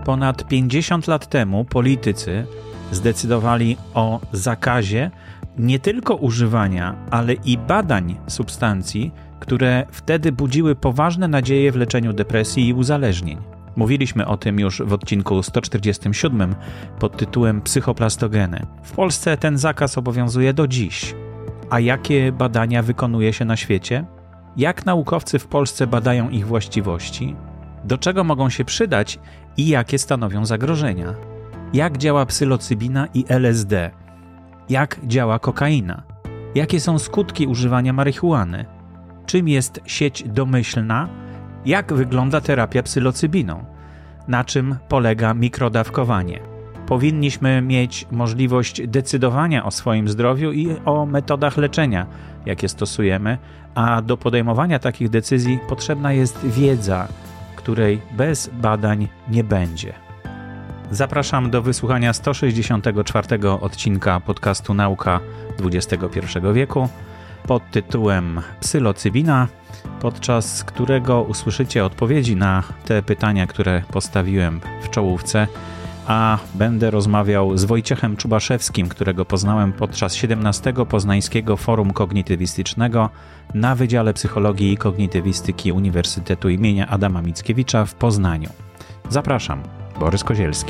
Ponad 50 lat temu politycy zdecydowali o zakazie nie tylko używania, ale i badań substancji, które wtedy budziły poważne nadzieje w leczeniu depresji i uzależnień. Mówiliśmy o tym już w odcinku 147 pod tytułem Psychoplastogeny. W Polsce ten zakaz obowiązuje do dziś. A jakie badania wykonuje się na świecie? Jak naukowcy w Polsce badają ich właściwości? Do czego mogą się przydać i jakie stanowią zagrożenia? Jak działa psylocybina i LSD? Jak działa kokaina? Jakie są skutki używania marihuany? Czym jest sieć domyślna? Jak wygląda terapia psylocybiną? Na czym polega mikrodawkowanie? Powinniśmy mieć możliwość decydowania o swoim zdrowiu i o metodach leczenia, jakie stosujemy, a do podejmowania takich decyzji potrzebna jest wiedza, której bez badań nie będzie. Zapraszam do wysłuchania 164 odcinka podcastu Nauka XXI wieku pod tytułem Psylocybina, podczas którego usłyszycie odpowiedzi na te pytania, które postawiłem w czołówce, a będę rozmawiał z Wojciechem Czubaszewskim, którego poznałem podczas 17. Poznańskiego Forum Kognitywistycznego na Wydziale Psychologii i Kognitywistyki Uniwersytetu im. Adama Mickiewicza w Poznaniu. Zapraszam, Borys Kozielski.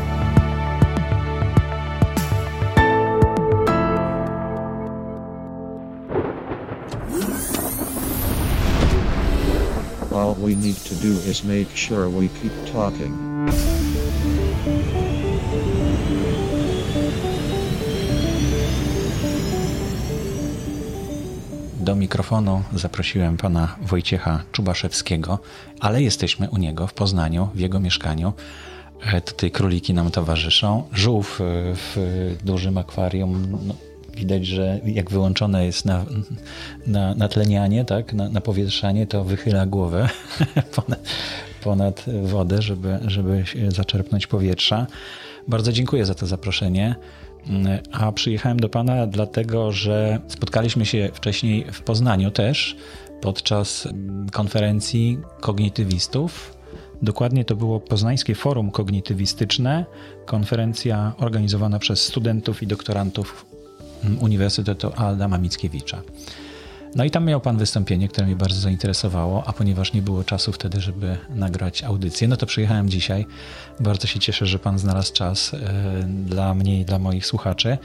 All we need to do is make sure we keep talking. Do mikrofonu zaprosiłem pana Wojciecha Czubaszewskiego, ale jesteśmy u niego w Poznaniu, w jego mieszkaniu. Tutaj króliki nam towarzyszą. Żółw w dużym akwarium. No, widać, że jak wyłączone jest na tlenianie, tak, na powietrzanie, to wychyla głowę ponad wodę, żeby zaczerpnąć powietrza. Bardzo dziękuję za to zaproszenie. A przyjechałem do pana dlatego, że spotkaliśmy się wcześniej w Poznaniu też podczas konferencji kognitywistów. Dokładnie to było Poznańskie Forum Kognitywistyczne, konferencja organizowana przez studentów i doktorantów Uniwersytetu Adama Mickiewicza. No i tam miał pan wystąpienie, które mnie bardzo zainteresowało, a ponieważ nie było czasu wtedy, żeby nagrać audycję, no to przyjechałem dzisiaj. Bardzo się cieszę, że pan znalazł czas dla mnie i dla moich słuchaczy.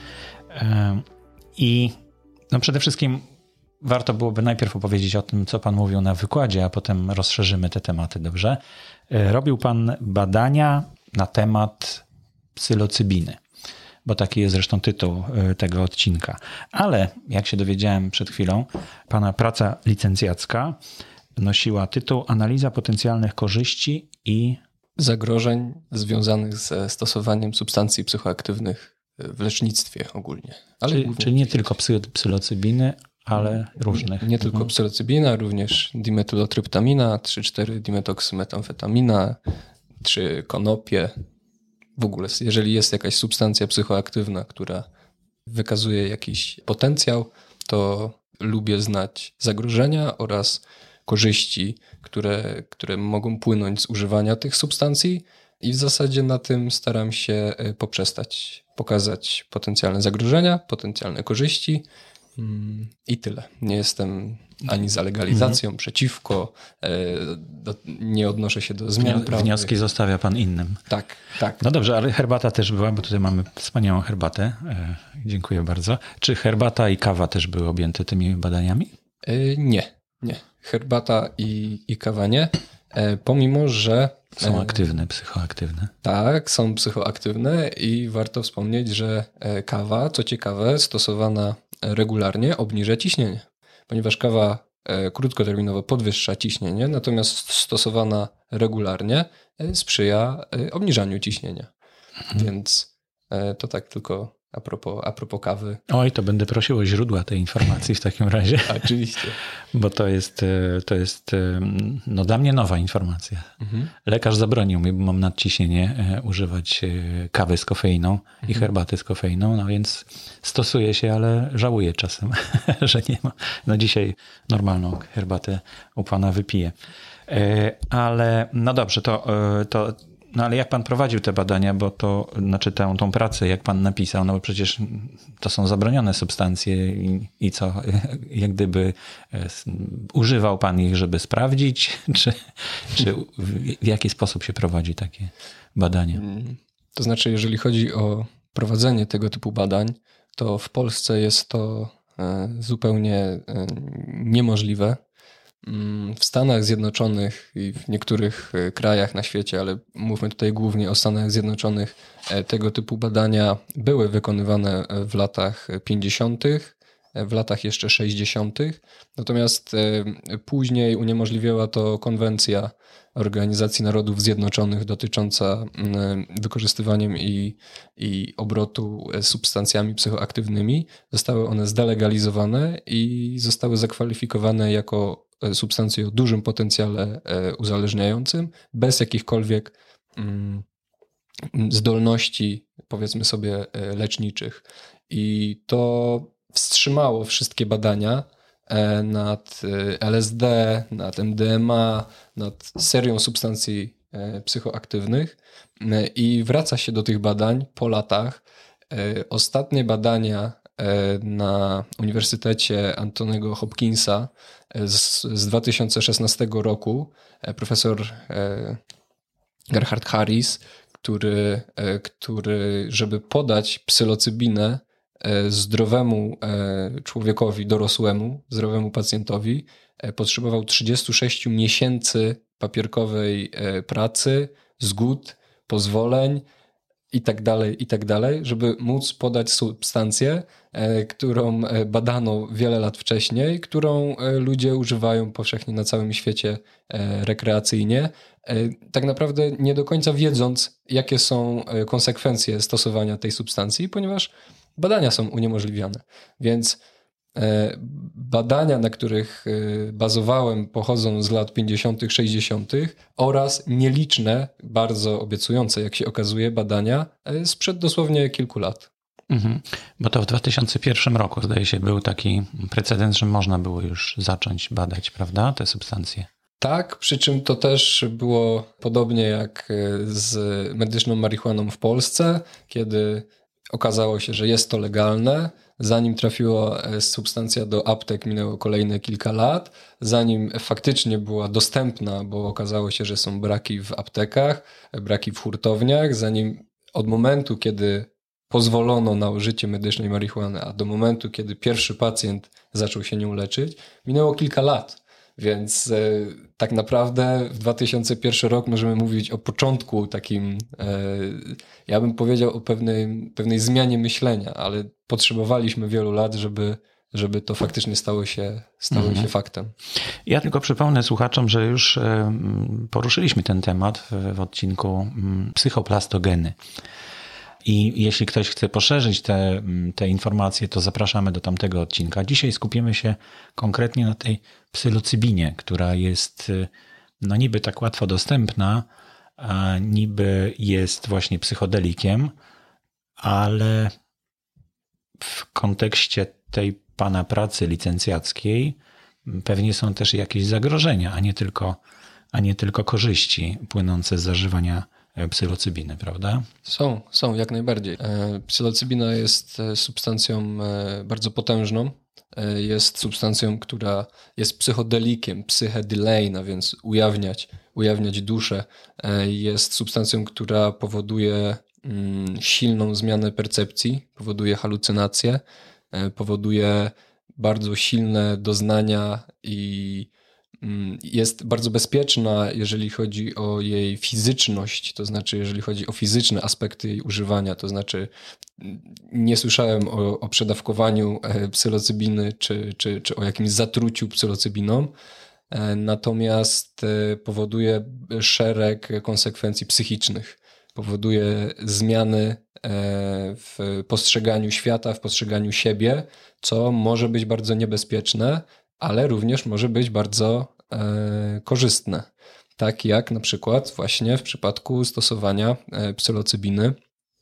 I no przede wszystkim warto byłoby najpierw opowiedzieć o tym, co pan mówił na wykładzie, a potem rozszerzymy te tematy, dobrze? Robił pan badania na temat psylocybiny, bo taki jest zresztą tytuł tego odcinka. Ale jak się dowiedziałem przed chwilą, pana praca licencjacka nosiła tytuł Analiza potencjalnych korzyści i zagrożeń związanych ze stosowaniem substancji psychoaktywnych w lecznictwie ogólnie. Czyli nie tylko psylocybiny, ale różnych. Nie tylko psylocybina, również dimetylotryptamina, 3,4 dimetoksmetamfetamina, czy konopie. W ogóle, jeżeli jest jakaś substancja psychoaktywna, która wykazuje jakiś potencjał, to lubię znać zagrożenia oraz korzyści, które mogą płynąć z używania tych substancji i w zasadzie na tym staram się poprzestać, pokazać potencjalne zagrożenia, potencjalne korzyści i tyle. Nie jestem ani za legalizacją, przeciwko, nie odnoszę się do zmian prawnych. Wnioski zostawia pan innym. Tak. No dobrze, ale herbata też była, bo tutaj mamy wspaniałą herbatę. Dziękuję bardzo. Czy herbata i kawa też były objęte tymi badaniami? Nie. Herbata i kawa nie, pomimo że są aktywne, psychoaktywne. Tak, są psychoaktywne i warto wspomnieć, że kawa, co ciekawe, stosowana regularnie obniża ciśnienie, ponieważ kawa krótkoterminowo podwyższa ciśnienie, natomiast stosowana regularnie sprzyja obniżaniu ciśnienia. Więc to tak tylko a propos kawy. Oj, to będę prosił o źródła tej informacji w takim razie. Oczywiście. Bo to jest no, dla mnie nowa informacja. Lekarz zabronił mi, bo mam nadciśnienie, używać kawy z kofeiną i herbaty z kofeiną, no więc stosuję się, ale żałuję czasem, że nie ma. No dzisiaj normalną herbatę u pana wypiję. Ale no dobrze, to No ale jak pan prowadził te badania, bo to, znaczy tą pracę, jak pan napisał, no bo przecież to są zabronione substancje i co, jak gdyby używał pan ich, żeby sprawdzić, czy w jaki sposób się prowadzi takie badania? To znaczy, jeżeli chodzi o prowadzenie tego typu badań, to w Polsce jest to zupełnie niemożliwe. W Stanach Zjednoczonych i w niektórych krajach na świecie, ale mówmy tutaj głównie o Stanach Zjednoczonych, tego typu badania były wykonywane w latach 50., w latach jeszcze 60., natomiast później uniemożliwiła to konwencja Organizacji Narodów Zjednoczonych dotycząca wykorzystywaniem i obrotu substancjami psychoaktywnymi. Zostały one zdelegalizowane i zostały zakwalifikowane jako substancje o dużym potencjale uzależniającym, bez jakichkolwiek zdolności, powiedzmy sobie, leczniczych. I to wstrzymało wszystkie badania nad LSD, nad MDMA, nad serią substancji psychoaktywnych i wraca się do tych badań po latach. Ostatnie na Uniwersytecie Anthony'ego Hopkinsa z 2016 roku profesor Gerhard Harris, który żeby podać psylocybinę zdrowemu człowiekowi, dorosłemu, zdrowemu pacjentowi, potrzebował 36 miesięcy papierkowej pracy, zgód, pozwoleń i tak dalej, żeby móc podać substancję, którą badano wiele lat wcześniej, którą ludzie używają powszechnie na całym świecie rekreacyjnie, tak naprawdę nie do końca wiedząc, jakie są konsekwencje stosowania tej substancji, ponieważ badania są uniemożliwiane. Więc badania, na których bazowałem, pochodzą z lat 50., 60. oraz nieliczne, bardzo obiecujące, jak się okazuje, badania sprzed dosłownie kilku lat. Bo to w 2001 roku, zdaje się, był taki precedens, że można było już zacząć badać, prawda, te substancje. Tak, przy czym to też było podobnie jak z medyczną marihuaną w Polsce, kiedy okazało się, że jest to legalne. Zanim trafiła substancja do aptek, minęło kolejne kilka lat. Zanim faktycznie była dostępna, bo okazało się, że są braki w aptekach, braki w hurtowniach. Zanim od momentu, kiedy pozwolono na użycie medycznej marihuany, a do momentu, kiedy pierwszy pacjent zaczął się nią leczyć, minęło kilka lat. Więc tak naprawdę w 2001 rok możemy mówić o początku takim, ja bym powiedział o pewnej zmianie myślenia, ale potrzebowaliśmy wielu lat, żeby to faktycznie stało się faktem. Ja tylko przypomnę słuchaczom, że już poruszyliśmy ten temat w odcinku psychoplastogeny. I jeśli ktoś chce poszerzyć te informacje, to zapraszamy do tamtego odcinka. Dzisiaj skupimy się konkretnie na tej psylocybinie, która jest no niby tak łatwo dostępna, a niby jest właśnie psychodelikiem, ale w kontekście tej pana pracy licencjackiej pewnie są też jakieś zagrożenia, a nie tylko korzyści płynące z zażywania psylocybiny, prawda? Są jak najbardziej. Psylocybina jest substancją bardzo potężną. Jest substancją, która jest psychodelikiem, psychedyleina, więc ujawniać duszę. Jest substancją, która powoduje silną zmianę percepcji, powoduje halucynacje, powoduje bardzo silne doznania i jest bardzo bezpieczna, jeżeli chodzi o jej fizyczność, to znaczy jeżeli chodzi o fizyczne aspekty jej używania, to znaczy nie słyszałem o przedawkowaniu psylocybiny czy o jakimś zatruciu psylocybiną, natomiast powoduje szereg konsekwencji psychicznych, powoduje zmiany w postrzeganiu świata, w postrzeganiu siebie, co może być bardzo niebezpieczne, ale również może być bardzo korzystne. Tak jak na przykład właśnie w przypadku stosowania psylocybiny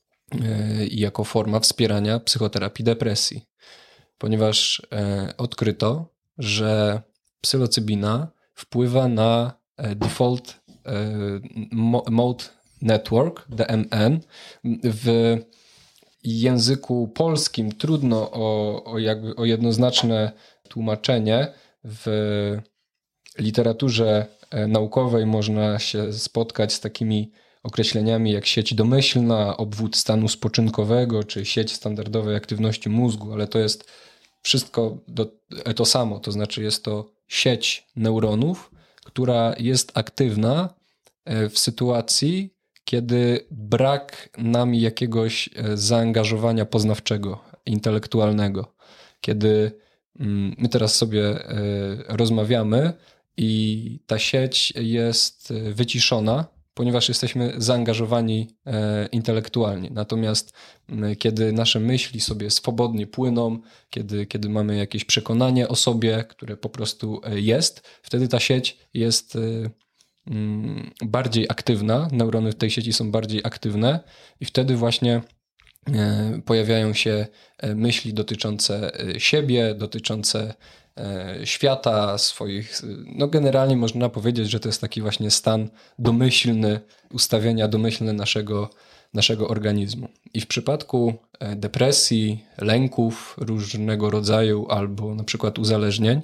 jako forma wspierania psychoterapii depresji. Ponieważ odkryto, że psylocybina wpływa na default mode Network, DMN. W języku polskim trudno o jednoznaczne tłumaczenie. W literaturze naukowej można się spotkać z takimi określeniami jak sieć domyślna, obwód stanu spoczynkowego, czy sieć standardowej aktywności mózgu, ale to jest wszystko to samo, to znaczy jest to sieć neuronów, która jest aktywna w sytuacji, kiedy brak nam jakiegoś zaangażowania poznawczego, intelektualnego. Kiedy my teraz sobie rozmawiamy i ta sieć jest wyciszona, ponieważ jesteśmy zaangażowani intelektualnie. Natomiast kiedy nasze myśli sobie swobodnie płyną, kiedy mamy jakieś przekonanie o sobie, które po prostu jest, wtedy ta sieć jest bardziej aktywna, neurony w tej sieci są bardziej aktywne i wtedy właśnie pojawiają się myśli dotyczące siebie, dotyczące świata, swoich, no generalnie można powiedzieć, że to jest taki właśnie stan domyślny, ustawienia domyślne naszego organizmu. I w przypadku depresji, lęków różnego rodzaju albo na przykład uzależnień,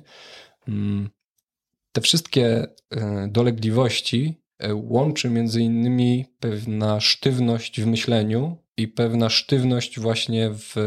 te wszystkie dolegliwości łączy między innymi pewna sztywność w myśleniu i pewna sztywność właśnie w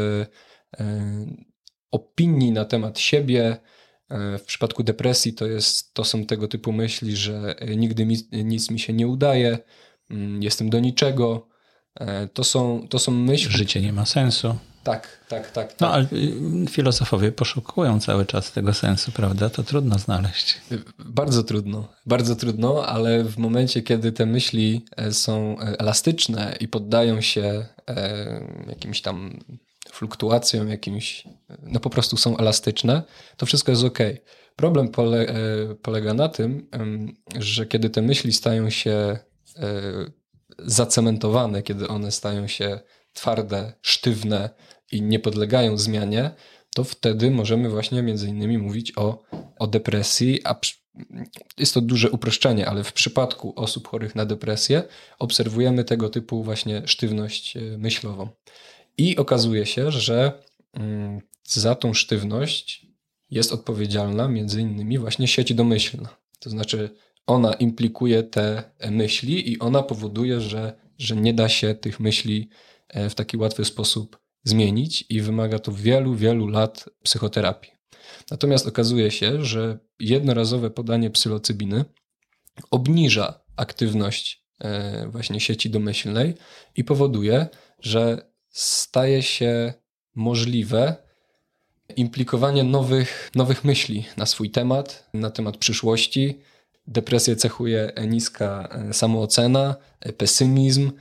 opinii na temat siebie. W przypadku depresji to są tego typu myśli, że nigdy nic mi się nie udaje, jestem do niczego. To są myśli... Życie nie ma sensu. Tak. No ale filozofowie poszukują cały czas tego sensu, prawda? To trudno znaleźć. Bardzo trudno, ale w momencie, kiedy te myśli są elastyczne i poddają się jakimś tam fluktuacjom, no po prostu są elastyczne, to wszystko jest okej. Problem polega na tym, że kiedy te myśli stają się zacementowane, kiedy one stają się twarde, sztywne i nie podlegają zmianie, to wtedy możemy właśnie między innymi mówić o depresji, a jest to duże uproszczenie, ale w przypadku osób chorych na depresję obserwujemy tego typu właśnie sztywność myślową. I okazuje się, że za tą sztywność jest odpowiedzialna między innymi właśnie sieć domyślna. To znaczy ona implikuje te myśli i ona powoduje, że nie da się tych myśli w taki łatwy sposób zmienić i wymaga to wielu, wielu lat psychoterapii. Natomiast okazuje się, że jednorazowe podanie psylocybiny obniża aktywność właśnie sieci domyślnej i powoduje, że staje się możliwe implikowanie nowych myśli na swój temat, na temat przyszłości. Depresję cechuje niska samoocena, pesymizm,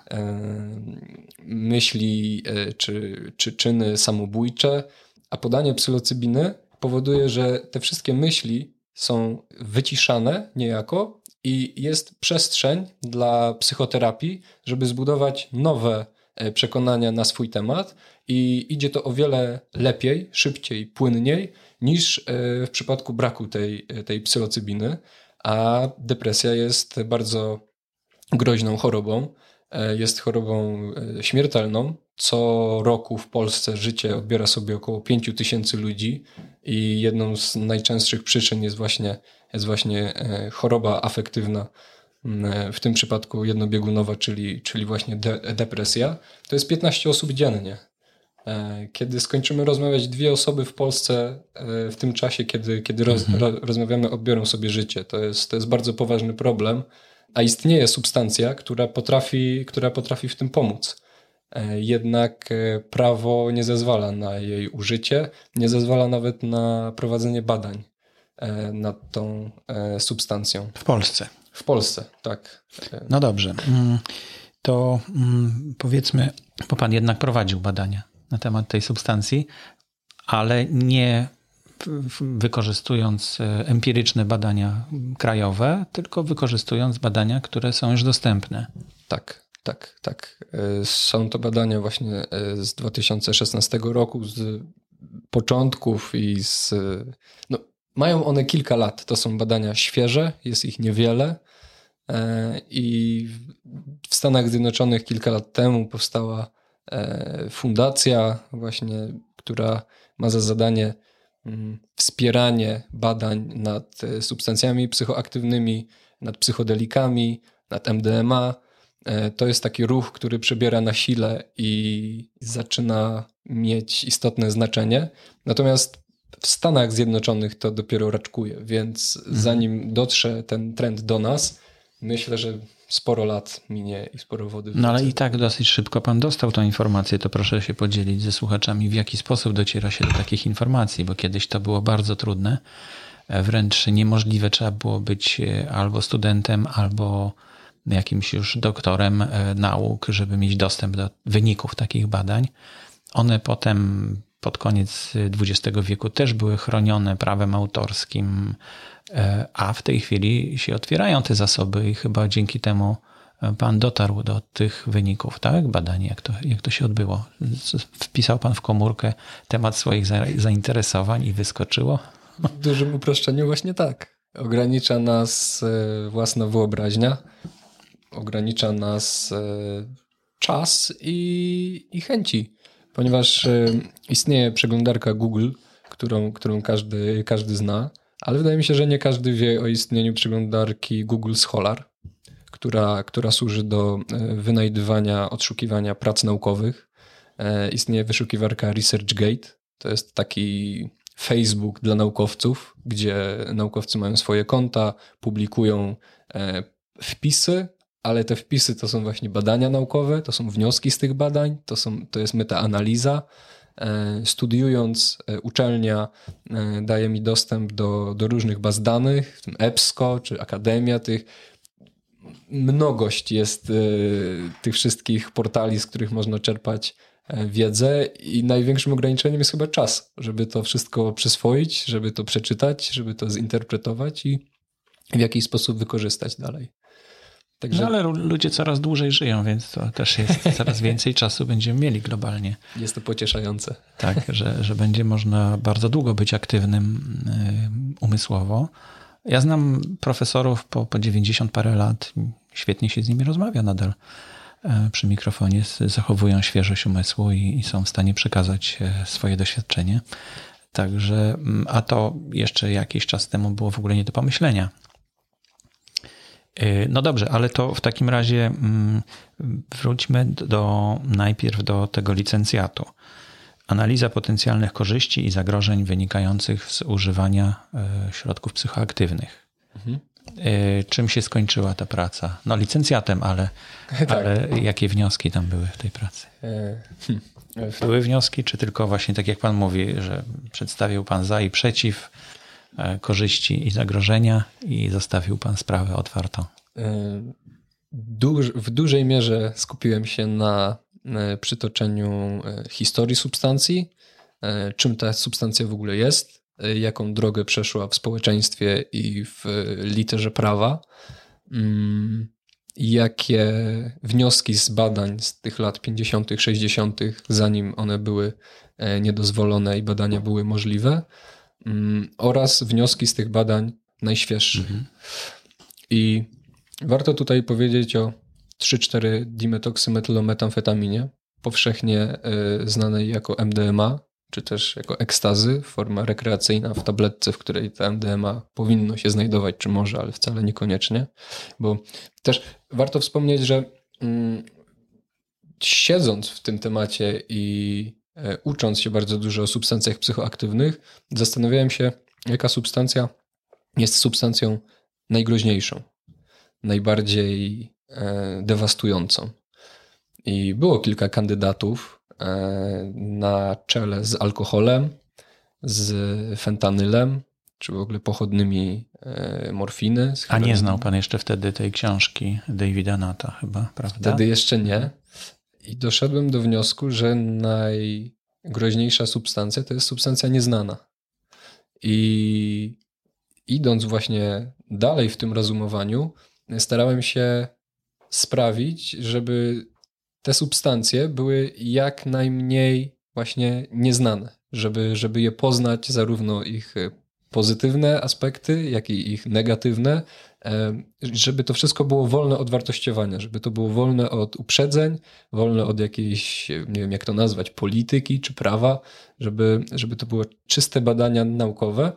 myśli czy czyny samobójcze, a podanie psylocybiny powoduje, że te wszystkie myśli są wyciszane niejako i jest przestrzeń dla psychoterapii, żeby zbudować nowe przekonania na swój temat i idzie to o wiele lepiej, szybciej, płynniej niż w przypadku braku tej psylocybiny, a depresja jest bardzo groźną chorobą. Jest chorobą śmiertelną. Co roku w Polsce życie odbiera sobie około 5 000 ludzi i jedną z najczęstszych przyczyn jest właśnie choroba afektywna, w tym przypadku jednobiegunowa, czyli właśnie depresja. To jest 15 osób dziennie. Kiedy skończymy rozmawiać, 2 osoby w Polsce w tym czasie, kiedy rozmawiamy, odbiorą sobie życie. To jest bardzo poważny problem, a istnieje substancja, która potrafi w tym pomóc. Jednak prawo nie zezwala na jej użycie, nie zezwala nawet na prowadzenie badań nad tą substancją. W Polsce. W Polsce, tak. No dobrze. To powiedzmy, bo pan jednak prowadził badania na temat tej substancji, ale nie wykorzystując empiryczne badania krajowe, tylko wykorzystując badania, które są już dostępne. Tak. Są to badania właśnie z 2016 roku, z początków i mają one kilka lat. To są badania świeże, jest ich niewiele. I w Stanach Zjednoczonych kilka lat temu powstała fundacja właśnie, która ma za zadanie wspieranie badań nad substancjami psychoaktywnymi, nad psychodelikami, nad MDMA. To jest taki ruch, który przybiera na sile i zaczyna mieć istotne znaczenie. Natomiast w Stanach Zjednoczonych to dopiero raczkuje, więc zanim dotrze ten trend do nas, myślę, że sporo lat minie i sporo wody. No ale i tak dosyć szybko pan dostał tą informację, to proszę się podzielić ze słuchaczami, w jaki sposób dociera się do takich informacji, bo kiedyś to było bardzo trudne, wręcz niemożliwe, trzeba było być albo studentem, albo jakimś już doktorem nauk, żeby mieć dostęp do wyników takich badań. One potem pod koniec XX wieku też były chronione prawem autorskim, a w tej chwili się otwierają te zasoby i chyba dzięki temu pan dotarł do tych wyników, tak? Badań, jak to się odbyło. Wpisał pan w komórkę temat swoich zainteresowań i wyskoczyło? W dużym uproszczeniu właśnie tak. Ogranicza nas własna wyobraźnia, ogranicza nas czas i chęci. Ponieważ istnieje przeglądarka Google, którą każdy zna, ale wydaje mi się, że nie każdy wie o istnieniu przeglądarki Google Scholar, która służy do wynajdywania, odszukiwania prac naukowych. Istnieje wyszukiwarka ResearchGate, to jest taki Facebook dla naukowców, gdzie naukowcy mają swoje konta, publikują wpisy, ale te wpisy to są właśnie badania naukowe, to są wnioski z tych badań, to jest metaanaliza. Studiując, uczelnia daje mi dostęp do różnych baz danych, w tym EBSCO czy Akademia. Mnogość jest tych wszystkich portali, z których można czerpać wiedzę i największym ograniczeniem jest chyba czas, żeby to wszystko przyswoić, żeby to przeczytać, żeby to zinterpretować i w jakiś sposób wykorzystać dalej. Także... No ale ludzie coraz dłużej żyją, więc to też jest coraz więcej czasu będziemy mieli globalnie. Jest to pocieszające. Tak, że będzie można bardzo długo być aktywnym umysłowo. Ja znam profesorów po 90 parę lat, świetnie się z nimi rozmawia nadal przy mikrofonie, zachowują świeżość umysłu i są w stanie przekazać swoje doświadczenie. Także, a to jeszcze jakiś czas temu było w ogóle nie do pomyślenia. No dobrze, ale to w takim razie wróćmy najpierw do tego licencjatu. Analiza potencjalnych korzyści i zagrożeń wynikających z używania środków psychoaktywnych. Mhm. Czym się skończyła ta praca? No licencjatem, ale jakie wnioski tam były w tej pracy? Były wnioski, czy tylko właśnie tak jak pan mówi, że przedstawił pan za i przeciw, korzyści i zagrożenia i zostawił pan sprawę otwartą? W dużej mierze skupiłem się na przytoczeniu historii substancji, czym ta substancja w ogóle jest, jaką drogę przeszła w społeczeństwie i w literze prawa, jakie wnioski z badań z tych lat 50., 60., zanim one były niedozwolone i badania były możliwe, oraz wnioski z tych badań najświeższych. Mhm. I warto tutaj powiedzieć o 3,4-dimetoksymetylometamfetaminie, powszechnie znanej jako MDMA, czy też jako ekstazy, forma rekreacyjna w tabletce, w której ta MDMA powinno się znajdować, czy może, ale wcale niekoniecznie. Bo też warto wspomnieć, że siedząc w tym temacie i ucząc się bardzo dużo o substancjach psychoaktywnych, zastanawiałem się, jaka substancja jest substancją najgroźniejszą, najbardziej dewastującą. I było kilka kandydatów na czele z alkoholem, z fentanylem, czy w ogóle pochodnymi morfiny. A nie znał pan jeszcze wtedy tej książki Davida Nata chyba, prawda? Wtedy jeszcze nie. I doszedłem do wniosku, że najgroźniejsza substancja to jest substancja nieznana. I idąc właśnie dalej w tym rozumowaniu, starałem się sprawić, żeby te substancje były jak najmniej właśnie nieznane, żeby je poznać, zarówno ich pozytywne aspekty, jak i ich negatywne, żeby to wszystko było wolne od wartościowania, żeby to było wolne od uprzedzeń, wolne od jakiejś, nie wiem jak to nazwać, polityki czy prawa, żeby to były czyste badania naukowe,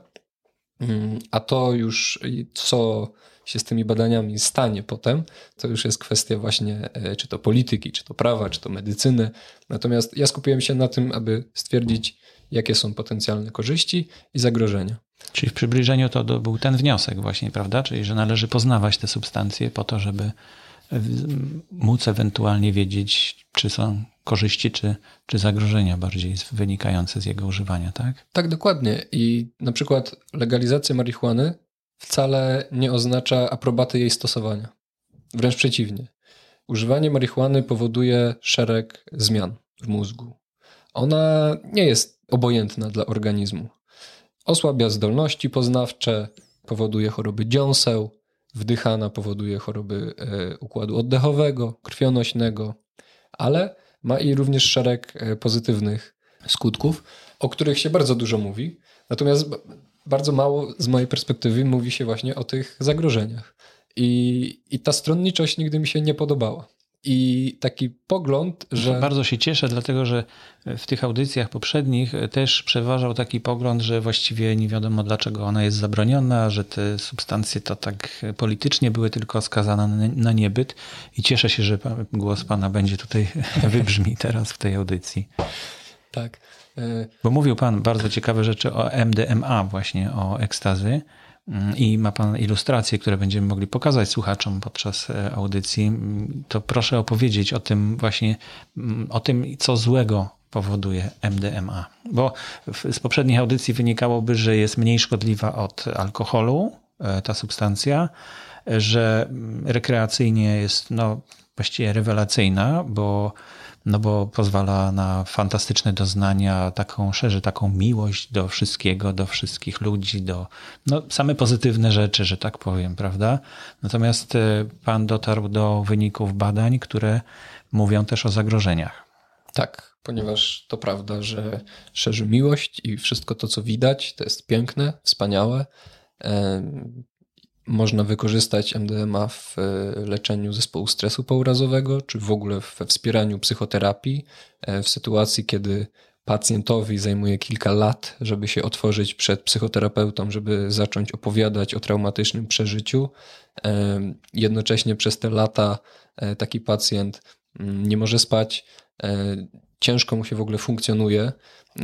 a to już co się z tymi badaniami stanie potem, to już jest kwestia właśnie czy to polityki, czy to prawa, czy to medycyny. Natomiast ja skupiłem się na tym, aby stwierdzić, jakie są potencjalne korzyści i zagrożenia. Czyli w przybliżeniu to był ten wniosek właśnie, prawda? Czyli, że należy poznawać te substancje po to, żeby móc ewentualnie wiedzieć, czy są korzyści, czy zagrożenia bardziej wynikające z jego używania, tak? Tak, dokładnie. I na przykład legalizacja marihuany wcale nie oznacza aprobaty jej stosowania. Wręcz przeciwnie. Używanie marihuany powoduje szereg zmian w mózgu. Ona nie jest obojętna dla organizmu. Osłabia zdolności poznawcze, powoduje choroby dziąseł, wdychana powoduje choroby układu oddechowego, krwionośnego, ale ma i również szereg pozytywnych skutków, o których się bardzo dużo mówi, natomiast bardzo mało z mojej perspektywy mówi się właśnie o tych zagrożeniach. I ta stronniczość nigdy mi się nie podobała. I taki pogląd, że... Bardzo się cieszę, dlatego że w tych audycjach poprzednich też przeważał taki pogląd, że właściwie nie wiadomo dlaczego ona jest zabroniona, że te substancje to tak politycznie były tylko skazane na niebyt i cieszę się, że głos pana będzie tutaj wybrzmi teraz w tej audycji. Tak. Bo mówił pan bardzo ciekawe rzeczy o MDMA właśnie, o ekstazy. I ma pan ilustracje, które będziemy mogli pokazać słuchaczom podczas audycji. To proszę opowiedzieć o tym właśnie, o tym, co złego powoduje MDMA. Bo z poprzednich audycji wynikałoby, że jest mniej szkodliwa od alkoholu ta substancja, że rekreacyjnie jest właściwie rewelacyjna, bo pozwala na fantastyczne doznania, szerzy taką miłość do wszystkiego, do wszystkich ludzi, do same pozytywne rzeczy, że tak powiem, prawda? Natomiast pan dotarł do wyników badań, które mówią też o zagrożeniach. Tak, ponieważ to prawda, że szerzy miłość i wszystko to, co widać, to jest piękne, wspaniałe. Można wykorzystać MDMA w leczeniu zespołu stresu pourazowego, czy w ogóle we wspieraniu psychoterapii w sytuacji, kiedy pacjentowi zajmuje kilka lat, żeby się otworzyć przed psychoterapeutą, żeby zacząć opowiadać o traumatycznym przeżyciu. Jednocześnie przez te lata taki pacjent nie może spać, ciężko mu się w ogóle funkcjonuje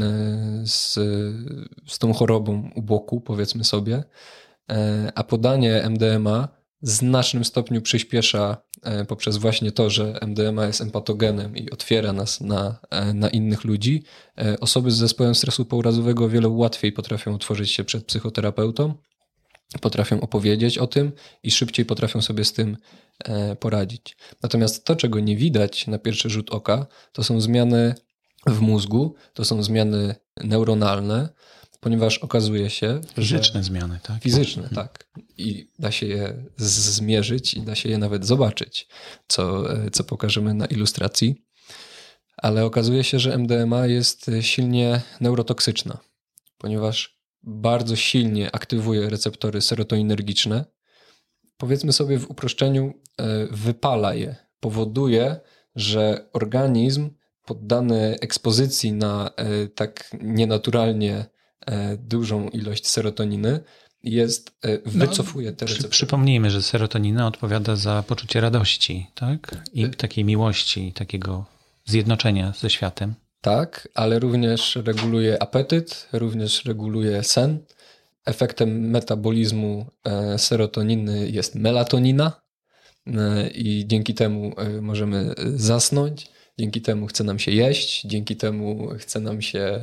z tą chorobą u boku, powiedzmy sobie. A podanie MDMA w znacznym stopniu przyspiesza poprzez właśnie to, że MDMA jest empatogenem i otwiera nas na innych ludzi. Osoby z zespołem stresu pourazowego o wiele łatwiej potrafią otworzyć się przed psychoterapeutą, potrafią opowiedzieć o tym i szybciej potrafią sobie z tym poradzić. Natomiast to, czego nie widać na pierwszy rzut oka, to są zmiany w mózgu, to są zmiany neuronalne, ponieważ okazuje się, fizyczne zmiany, tak? Fizyczne, tak. I da się je zmierzyć i da się je nawet zobaczyć, co pokażemy na ilustracji. Ale okazuje się, że MDMA jest silnie neurotoksyczna, ponieważ bardzo silnie aktywuje receptory serotoninergiczne. Powiedzmy sobie w uproszczeniu, wypala je. Powoduje, że organizm poddany ekspozycji na tak nienaturalnie dużą ilość serotoniny wycofuje te receptory. Przypomnijmy, że serotonina odpowiada za poczucie radości, tak? I takiej miłości, takiego zjednoczenia ze światem. Tak, ale również reguluje apetyt, również reguluje sen. Efektem metabolizmu serotoniny jest melatonina i dzięki temu możemy zasnąć, dzięki temu chce nam się jeść, dzięki temu chce nam się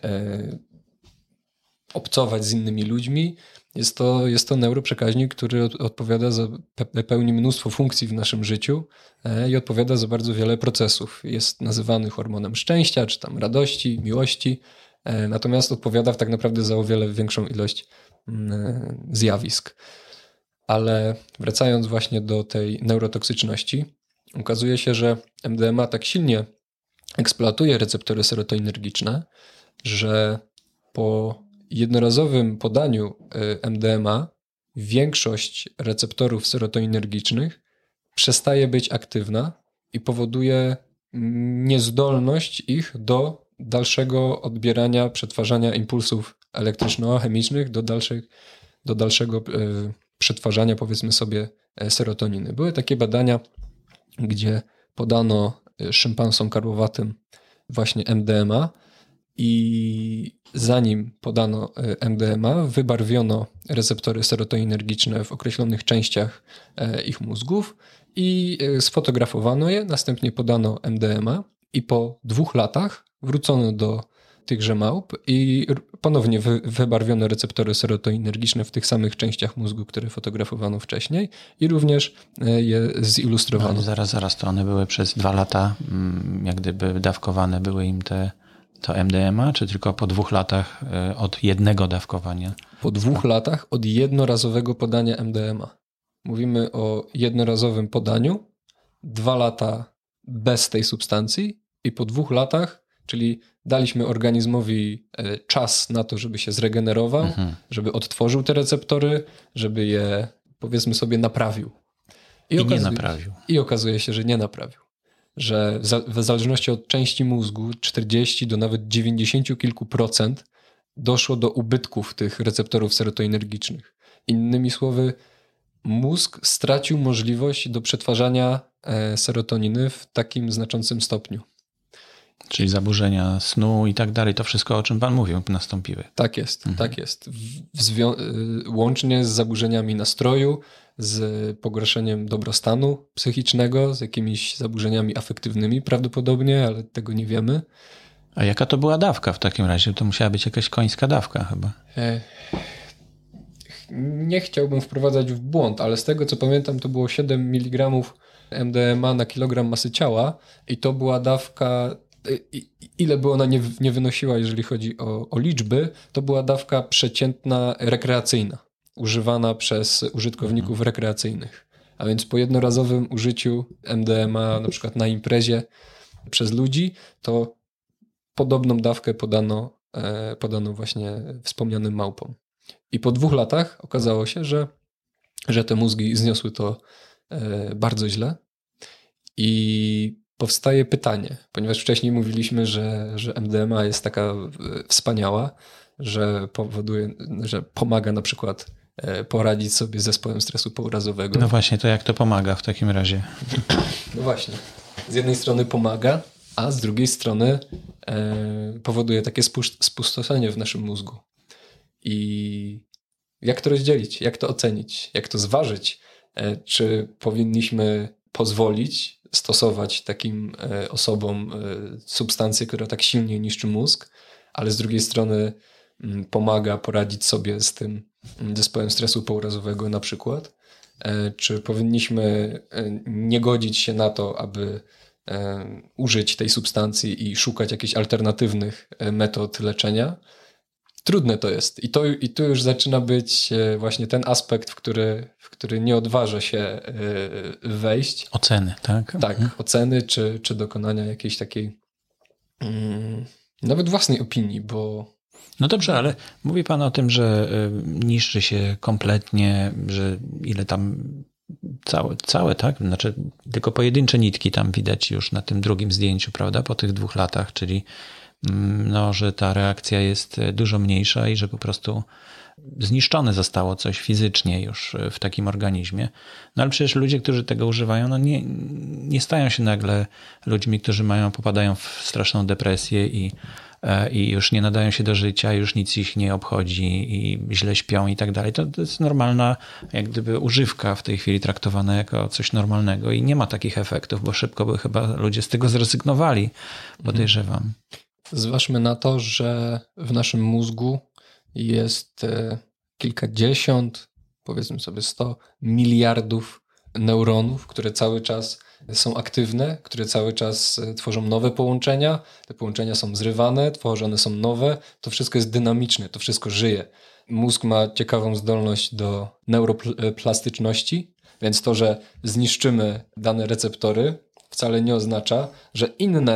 obcować z innymi ludźmi. Jest to neuroprzekaźnik, który odpowiada pełni mnóstwo funkcji w naszym życiu i odpowiada za bardzo wiele procesów. Jest nazywany hormonem szczęścia, czy tam radości, miłości, natomiast odpowiada tak naprawdę za o wiele większą ilość zjawisk. Ale wracając właśnie do tej neurotoksyczności, okazuje się, że MDMA tak silnie eksploatuje receptory serotoninergiczne, że po jednorazowym podaniu MDMA większość receptorów serotoninergicznych przestaje być aktywna i powoduje niezdolność ich do dalszego odbierania, przetwarzania impulsów elektryczno-chemicznych, do dalszego przetwarzania, powiedzmy sobie, serotoniny. Były takie badania, gdzie podano szympansom karłowatym właśnie MDMA i zanim podano MDMA, wybarwiono receptory serotoninergiczne w określonych częściach ich mózgów i sfotografowano je, następnie podano MDMA i po 2 latach wrócono do tychże małp i ponownie wybarwiono receptory serotoninergiczne w tych samych częściach mózgu, które fotografowano wcześniej i również je zilustrowano. No, zaraz, to one były przez 2 lata jak gdyby dawkowane były im to MDMA, czy tylko po 2 latach od jednego dawkowania? Po 2 latach od jednorazowego podania MDMA. Mówimy o jednorazowym podaniu, 2 lata bez tej substancji i po 2 latach, czyli daliśmy organizmowi czas na to, żeby się zregenerował, żeby odtworzył te receptory, żeby je, powiedzmy sobie, naprawił. Nie naprawił. I okazuje się, że nie naprawił. Że w zależności od części mózgu 40 do nawet 90 kilku procent doszło do ubytków tych receptorów serotoninergicznych. Innymi słowy, mózg stracił możliwość do przetwarzania serotoniny w takim znaczącym stopniu. Czyli zaburzenia snu i tak dalej, to wszystko, o czym pan mówił, nastąpiły. Tak jest, tak jest. Łącznie z zaburzeniami nastroju, z pogorszeniem dobrostanu psychicznego, z jakimiś zaburzeniami afektywnymi prawdopodobnie, ale tego nie wiemy. A jaka to była dawka w takim razie? To musiała być jakaś końska dawka chyba. Nie chciałbym wprowadzać w błąd, ale z tego co pamiętam to było 7 mg MDMA na kilogram masy ciała i to była dawka, ile by ona nie wynosiła, jeżeli chodzi o liczby, to była dawka przeciętna rekreacyjna, używana przez użytkowników rekreacyjnych. A więc po jednorazowym użyciu MDMA na przykład na imprezie przez ludzi, to podobną dawkę podano właśnie wspomnianym małpom. I po 2 latach okazało się, że te mózgi zniosły to bardzo źle i powstaje pytanie, ponieważ wcześniej mówiliśmy, że MDMA jest taka wspaniała, że powoduje, że pomaga na przykład poradzić sobie z zespołem stresu pourazowego. No właśnie, to jak to pomaga w takim razie? No właśnie. Z jednej strony pomaga, a z drugiej strony powoduje takie spustoszenie w naszym mózgu. I jak to rozdzielić? Jak to ocenić? Jak to zważyć? Czy powinniśmy pozwolić stosować takim osobom substancję, która tak silnie niszczy mózg, ale z drugiej strony pomaga poradzić sobie z tym zespołem stresu pourazowego na przykład? Czy powinniśmy nie godzić się na to, aby użyć tej substancji i szukać jakichś alternatywnych metod leczenia? Trudne to jest. I tu już zaczyna być właśnie ten aspekt, w który nie odważa się wejść. Oceny, tak? Tak, oceny czy dokonania jakiejś takiej nawet własnej opinii, bo... No dobrze, ale mówi pan o tym, że niszczy się kompletnie, że ile tam całe, tak? Znaczy tylko pojedyncze nitki tam widać już na tym drugim zdjęciu, prawda? Po tych 2 latach, czyli no, że ta reakcja jest dużo mniejsza i że po prostu zniszczone zostało coś fizycznie już w takim organizmie. No ale przecież ludzie, którzy tego używają, no nie stają się nagle ludźmi, którzy popadają w straszną depresję i już nie nadają się do życia, już nic ich nie obchodzi i źle śpią i tak dalej. To jest normalna jak gdyby używka w tej chwili traktowana jako coś normalnego i nie ma takich efektów, bo szybko by chyba ludzie z tego zrezygnowali, podejrzewam. Zważmy na to, że w naszym mózgu jest kilkadziesiąt, powiedzmy sobie 100 miliardów neuronów, które cały czas są aktywne, które cały czas tworzą nowe połączenia. Te połączenia są zrywane, tworzone są nowe. To wszystko jest dynamiczne, to wszystko żyje. Mózg ma ciekawą zdolność do neuroplastyczności, więc to, że zniszczymy dane receptory, wcale nie oznacza, że inne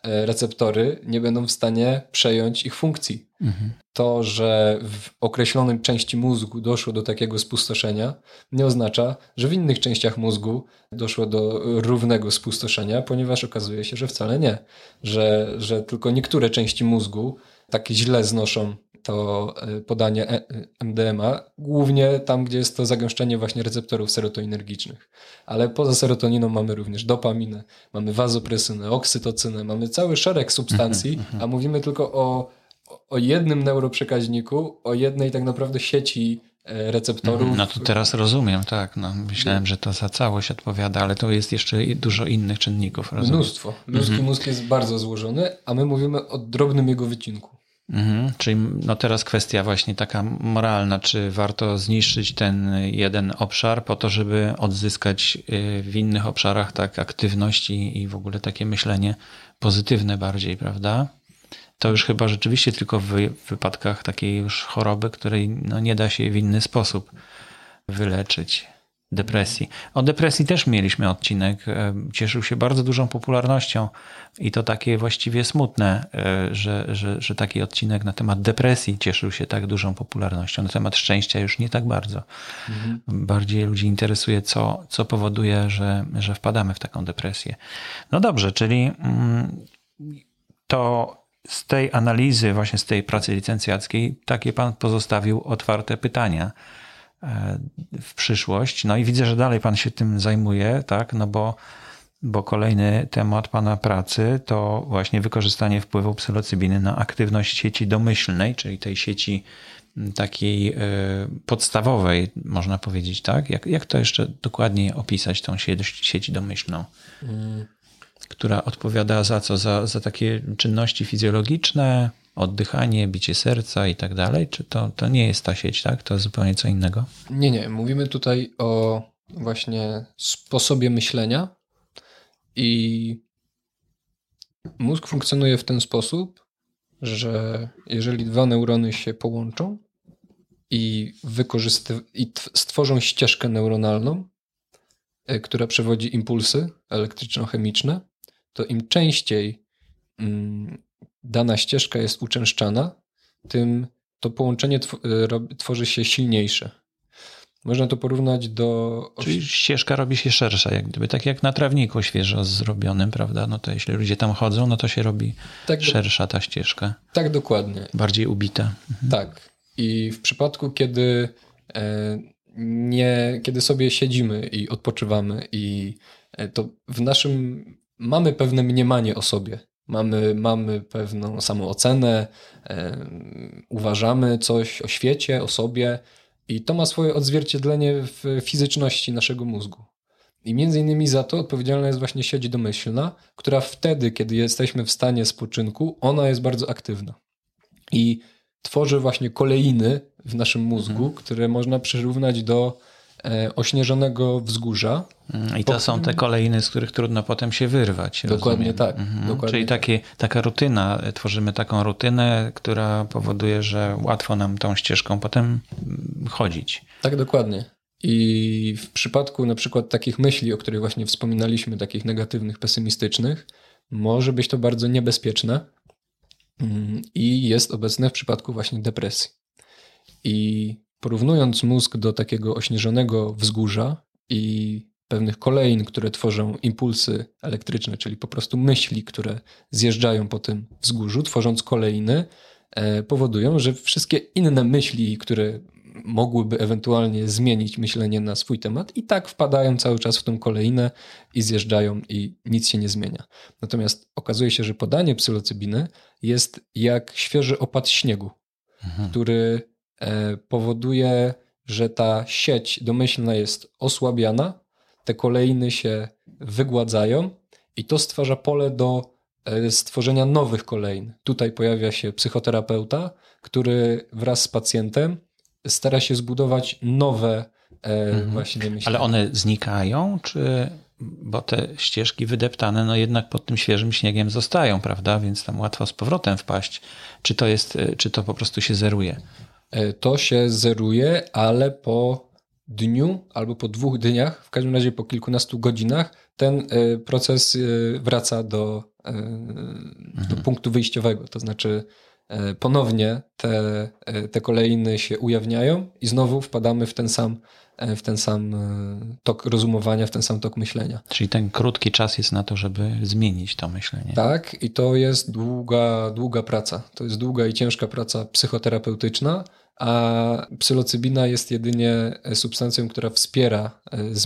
receptory nie będą w stanie przejąć ich funkcji. To, że w określonej części mózgu doszło do takiego spustoszenia, nie oznacza, że w innych częściach mózgu doszło do równego spustoszenia, ponieważ okazuje się, że wcale nie. Że tylko niektóre części mózgu tak źle znoszą to podanie MDMA, głównie tam, gdzie jest to zagęszczenie właśnie receptorów serotoninergicznych. Ale poza serotoniną mamy również dopaminę, mamy wazopresynę, oksytocynę, mamy cały szereg substancji, a mówimy tylko o jednym neuroprzekaźniku, o jednej tak naprawdę sieci receptorów. No to teraz rozumiem, tak. No, myślałem, że to za całość odpowiada, ale to jest jeszcze dużo innych czynników. Rozumiem. Mnóstwo. Ludzki mózg jest bardzo złożony, a my mówimy o drobnym jego wycinku. Czyli no teraz kwestia właśnie taka moralna, czy warto zniszczyć ten jeden obszar po to, żeby odzyskać w innych obszarach tak aktywność i w ogóle takie myślenie pozytywne bardziej, prawda? To już chyba rzeczywiście tylko w wypadkach takiej już choroby, której no nie da się w inny sposób wyleczyć. Depresji. O depresji też mieliśmy odcinek. Cieszył się bardzo dużą popularnością i to takie właściwie smutne, że taki odcinek na temat depresji cieszył się tak dużą popularnością. Na temat szczęścia już nie tak bardzo. Bardziej ludzi interesuje, co powoduje, że wpadamy w taką depresję. No dobrze, czyli to z tej analizy, właśnie z tej pracy licencjackiej, takie pan pozostawił otwarte pytania w przyszłość. No i widzę, że dalej pan się tym zajmuje, tak? No bo kolejny temat pana pracy to właśnie wykorzystanie wpływu psylocybiny na aktywność sieci domyślnej, czyli tej sieci takiej podstawowej, można powiedzieć, tak? Jak to jeszcze dokładniej opisać, tą sieć domyślną? Która odpowiada za co? Za takie czynności fizjologiczne, oddychanie, bicie serca i tak dalej? Czy to nie jest ta sieć, tak? To zupełnie co innego? Nie. Mówimy tutaj o właśnie sposobie myślenia i mózg funkcjonuje w ten sposób, że jeżeli dwa neurony się połączą i stworzą ścieżkę neuronalną, która przewodzi impulsy elektryczno-chemiczne, to im częściej dana ścieżka jest uczęszczana, tym to połączenie tworzy się silniejsze. Można to porównać do... Czyli ścieżka robi się szersza, jak gdyby, tak jak na trawniku świeżo zrobionym, prawda? No to jeśli ludzie tam chodzą, no to się robi szersza ta ścieżka. Tak, dokładnie. Bardziej ubita. Tak. I w przypadku, kiedy sobie siedzimy i odpoczywamy i to mamy pewne mniemanie o sobie. Mamy pewną samoocenę, uważamy coś o świecie, o sobie i to ma swoje odzwierciedlenie w fizyczności naszego mózgu. I między innymi za to odpowiedzialna jest właśnie sieć domyślna, która wtedy, kiedy jesteśmy w stanie spoczynku, ona jest bardzo aktywna. I tworzy właśnie koleiny w naszym mózgu, które można przyrównać do ośnieżonego wzgórza. I to są te kolejny, z których trudno potem się wyrwać. Dokładnie rozumiem. tak. Dokładnie Czyli taka rutyna, tworzymy taką rutynę, która powoduje, że łatwo nam tą ścieżką potem chodzić. Tak, dokładnie. I w przypadku na przykład takich myśli, o których właśnie wspominaliśmy, takich negatywnych, pesymistycznych, może być to bardzo niebezpieczne i jest obecne w przypadku właśnie depresji. I porównując mózg do takiego ośnieżonego wzgórza i pewnych kolejn, które tworzą impulsy elektryczne, czyli po prostu myśli, które zjeżdżają po tym wzgórzu, tworząc kolejny, powodują, że wszystkie inne myśli, które mogłyby ewentualnie zmienić myślenie na swój temat, i tak wpadają cały czas w tą kolejnę i zjeżdżają i nic się nie zmienia. Natomiast okazuje się, że podanie psylocybiny jest jak świeży opad śniegu, który powoduje, że ta sieć domyślna jest osłabiana, te kolejny się wygładzają i to stwarza pole do stworzenia nowych kolejn. Tutaj pojawia się psychoterapeuta, który wraz z pacjentem stara się zbudować nowe właśnie myślenie. Ale one znikają, bo te ścieżki wydeptane, no jednak pod tym świeżym śniegiem zostają, prawda? Więc tam łatwo z powrotem wpaść. Czy to po prostu się zeruje? To się zeruje, ale po dniu albo po 2 dniach, w każdym razie po kilkunastu godzinach, ten proces wraca do punktu wyjściowego. To znaczy ponownie te kolejny się ujawniają i znowu wpadamy w ten sam tok rozumowania, w ten sam tok myślenia. Czyli ten krótki czas jest na to, żeby zmienić to myślenie. Tak, i to jest długa praca. To jest długa i ciężka praca psychoterapeutyczna, a psylocybina jest jedynie substancją, która wspiera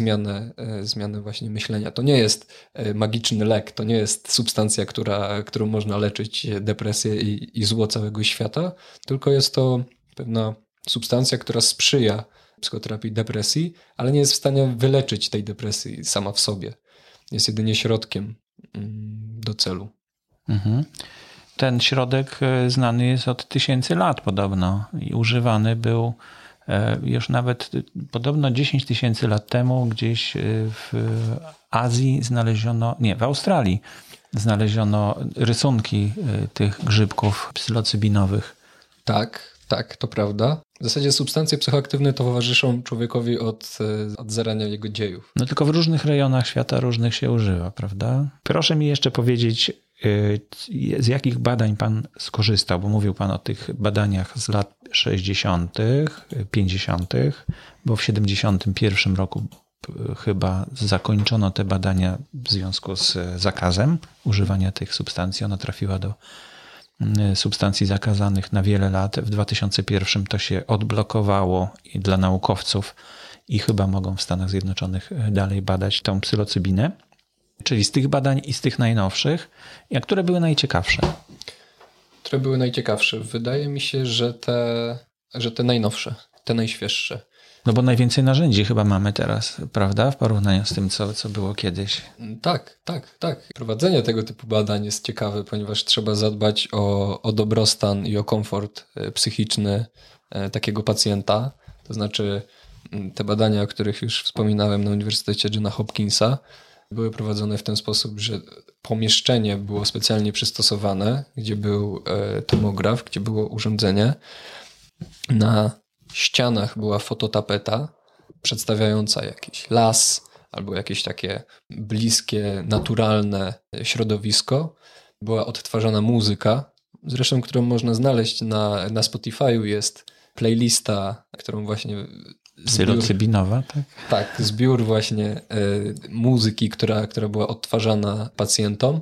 zmianę właśnie myślenia. To nie jest magiczny lek, to nie jest substancja, którą można leczyć depresję i zło całego świata, tylko jest to pewna substancja, która sprzyja psychoterapii depresji, ale nie jest w stanie wyleczyć tej depresji sama w sobie. Jest jedynie środkiem do celu. Mhm. Ten środek znany jest od 1000 lat podobno i używany był już nawet podobno 10 000 lat temu gdzieś w Azji w Australii znaleziono rysunki tych grzybków psylocybinowych. Tak, to prawda. W zasadzie substancje psychoaktywne towarzyszą człowiekowi od zarania jego dziejów. No tylko w różnych rejonach świata różnych się używa, prawda? Proszę mi jeszcze powiedzieć, z jakich badań pan skorzystał, bo mówił pan o tych badaniach z lat 60., 50., bo w 71 roku chyba zakończono te badania w związku z zakazem używania tych substancji. Ona trafiła do substancji zakazanych na wiele lat. W 2001 to się odblokowało i dla naukowców i chyba mogą w Stanach Zjednoczonych dalej badać tą psylocybinę. Czyli z tych badań i z tych najnowszych, a które były najciekawsze? Które były najciekawsze? Wydaje mi się, że te najnowsze, te najświeższe. No bo najwięcej narzędzi chyba mamy teraz, prawda? W porównaniu z tym, co było kiedyś. Tak. Prowadzenie tego typu badań jest ciekawe, ponieważ trzeba zadbać o dobrostan i o komfort psychiczny takiego pacjenta. To znaczy te badania, o których już wspominałem na Uniwersytecie Johna Hopkinsa, były prowadzone w ten sposób, że pomieszczenie było specjalnie przystosowane, gdzie był tomograf, gdzie było urządzenie. Na ścianach była fototapeta przedstawiająca jakiś las albo jakieś takie bliskie, naturalne środowisko. Była odtwarzana muzyka, zresztą którą można znaleźć na Spotify'u. Jest playlista, którą właśnie psylocybinowa, tak? Tak, zbiór właśnie muzyki, która była odtwarzana pacjentom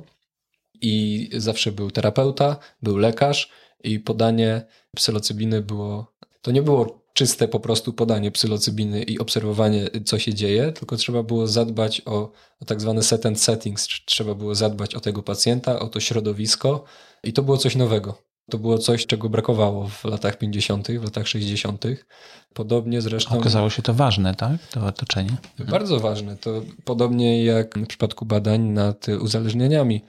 i zawsze był terapeuta, był lekarz i podanie psylocybiny to nie było czyste po prostu podanie psylocybiny i obserwowanie, co się dzieje, tylko trzeba było zadbać o tak zwane set and settings, trzeba było zadbać o tego pacjenta, o to środowisko i to było coś nowego. To było coś, czego brakowało w latach 50., w latach 60. Podobnie zresztą... Okazało się to ważne, tak? To otoczenie. Bardzo ważne. To podobnie jak w przypadku badań nad uzależnieniami.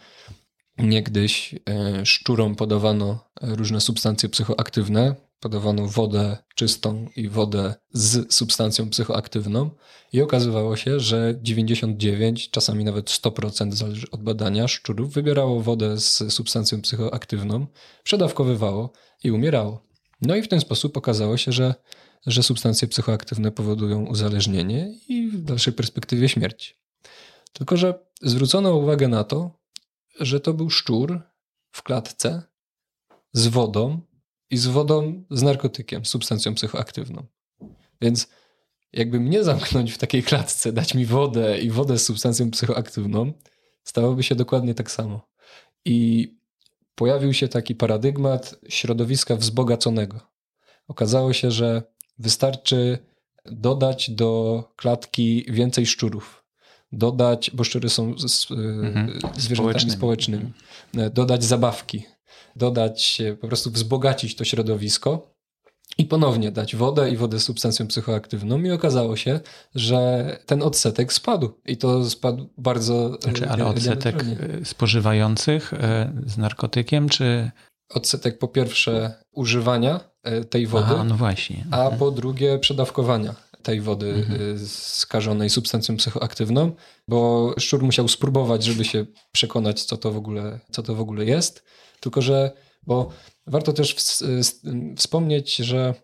Niegdyś szczurom podawano różne substancje psychoaktywne. Podawano wodę czystą i wodę z substancją psychoaktywną i okazywało się, że 99, czasami nawet 100%, zależy od badania, szczurów wybierało wodę z substancją psychoaktywną, przedawkowywało i umierało. No i w ten sposób okazało się, że substancje psychoaktywne powodują uzależnienie i w dalszej perspektywie śmierć. Tylko że zwrócono uwagę na to, że to był szczur w klatce z wodą, i z wodą z narkotykiem, z substancją psychoaktywną. Więc jakby mnie zamknąć w takiej klatce, dać mi wodę i wodę z substancją psychoaktywną, stałoby się dokładnie tak samo. I pojawił się taki paradygmat środowiska wzbogaconego. Okazało się, że wystarczy dodać do klatki więcej szczurów. Dodać, bo szczury są zwierzętami społecznymi. Dodać zabawki. Dodać, po prostu wzbogacić to środowisko i ponownie dać wodę i wodę z substancją psychoaktywną i okazało się, że ten odsetek spadł i to spadł bardzo... Ale odsetek spożywających z narkotykiem, czy... Odsetek po pierwsze używania tej wody, no właśnie. A po drugie przedawkowania tej wody skażonej substancją psychoaktywną, bo szczur musiał spróbować, żeby się przekonać, co to w ogóle jest. Tylko że, bo warto też wspomnieć, że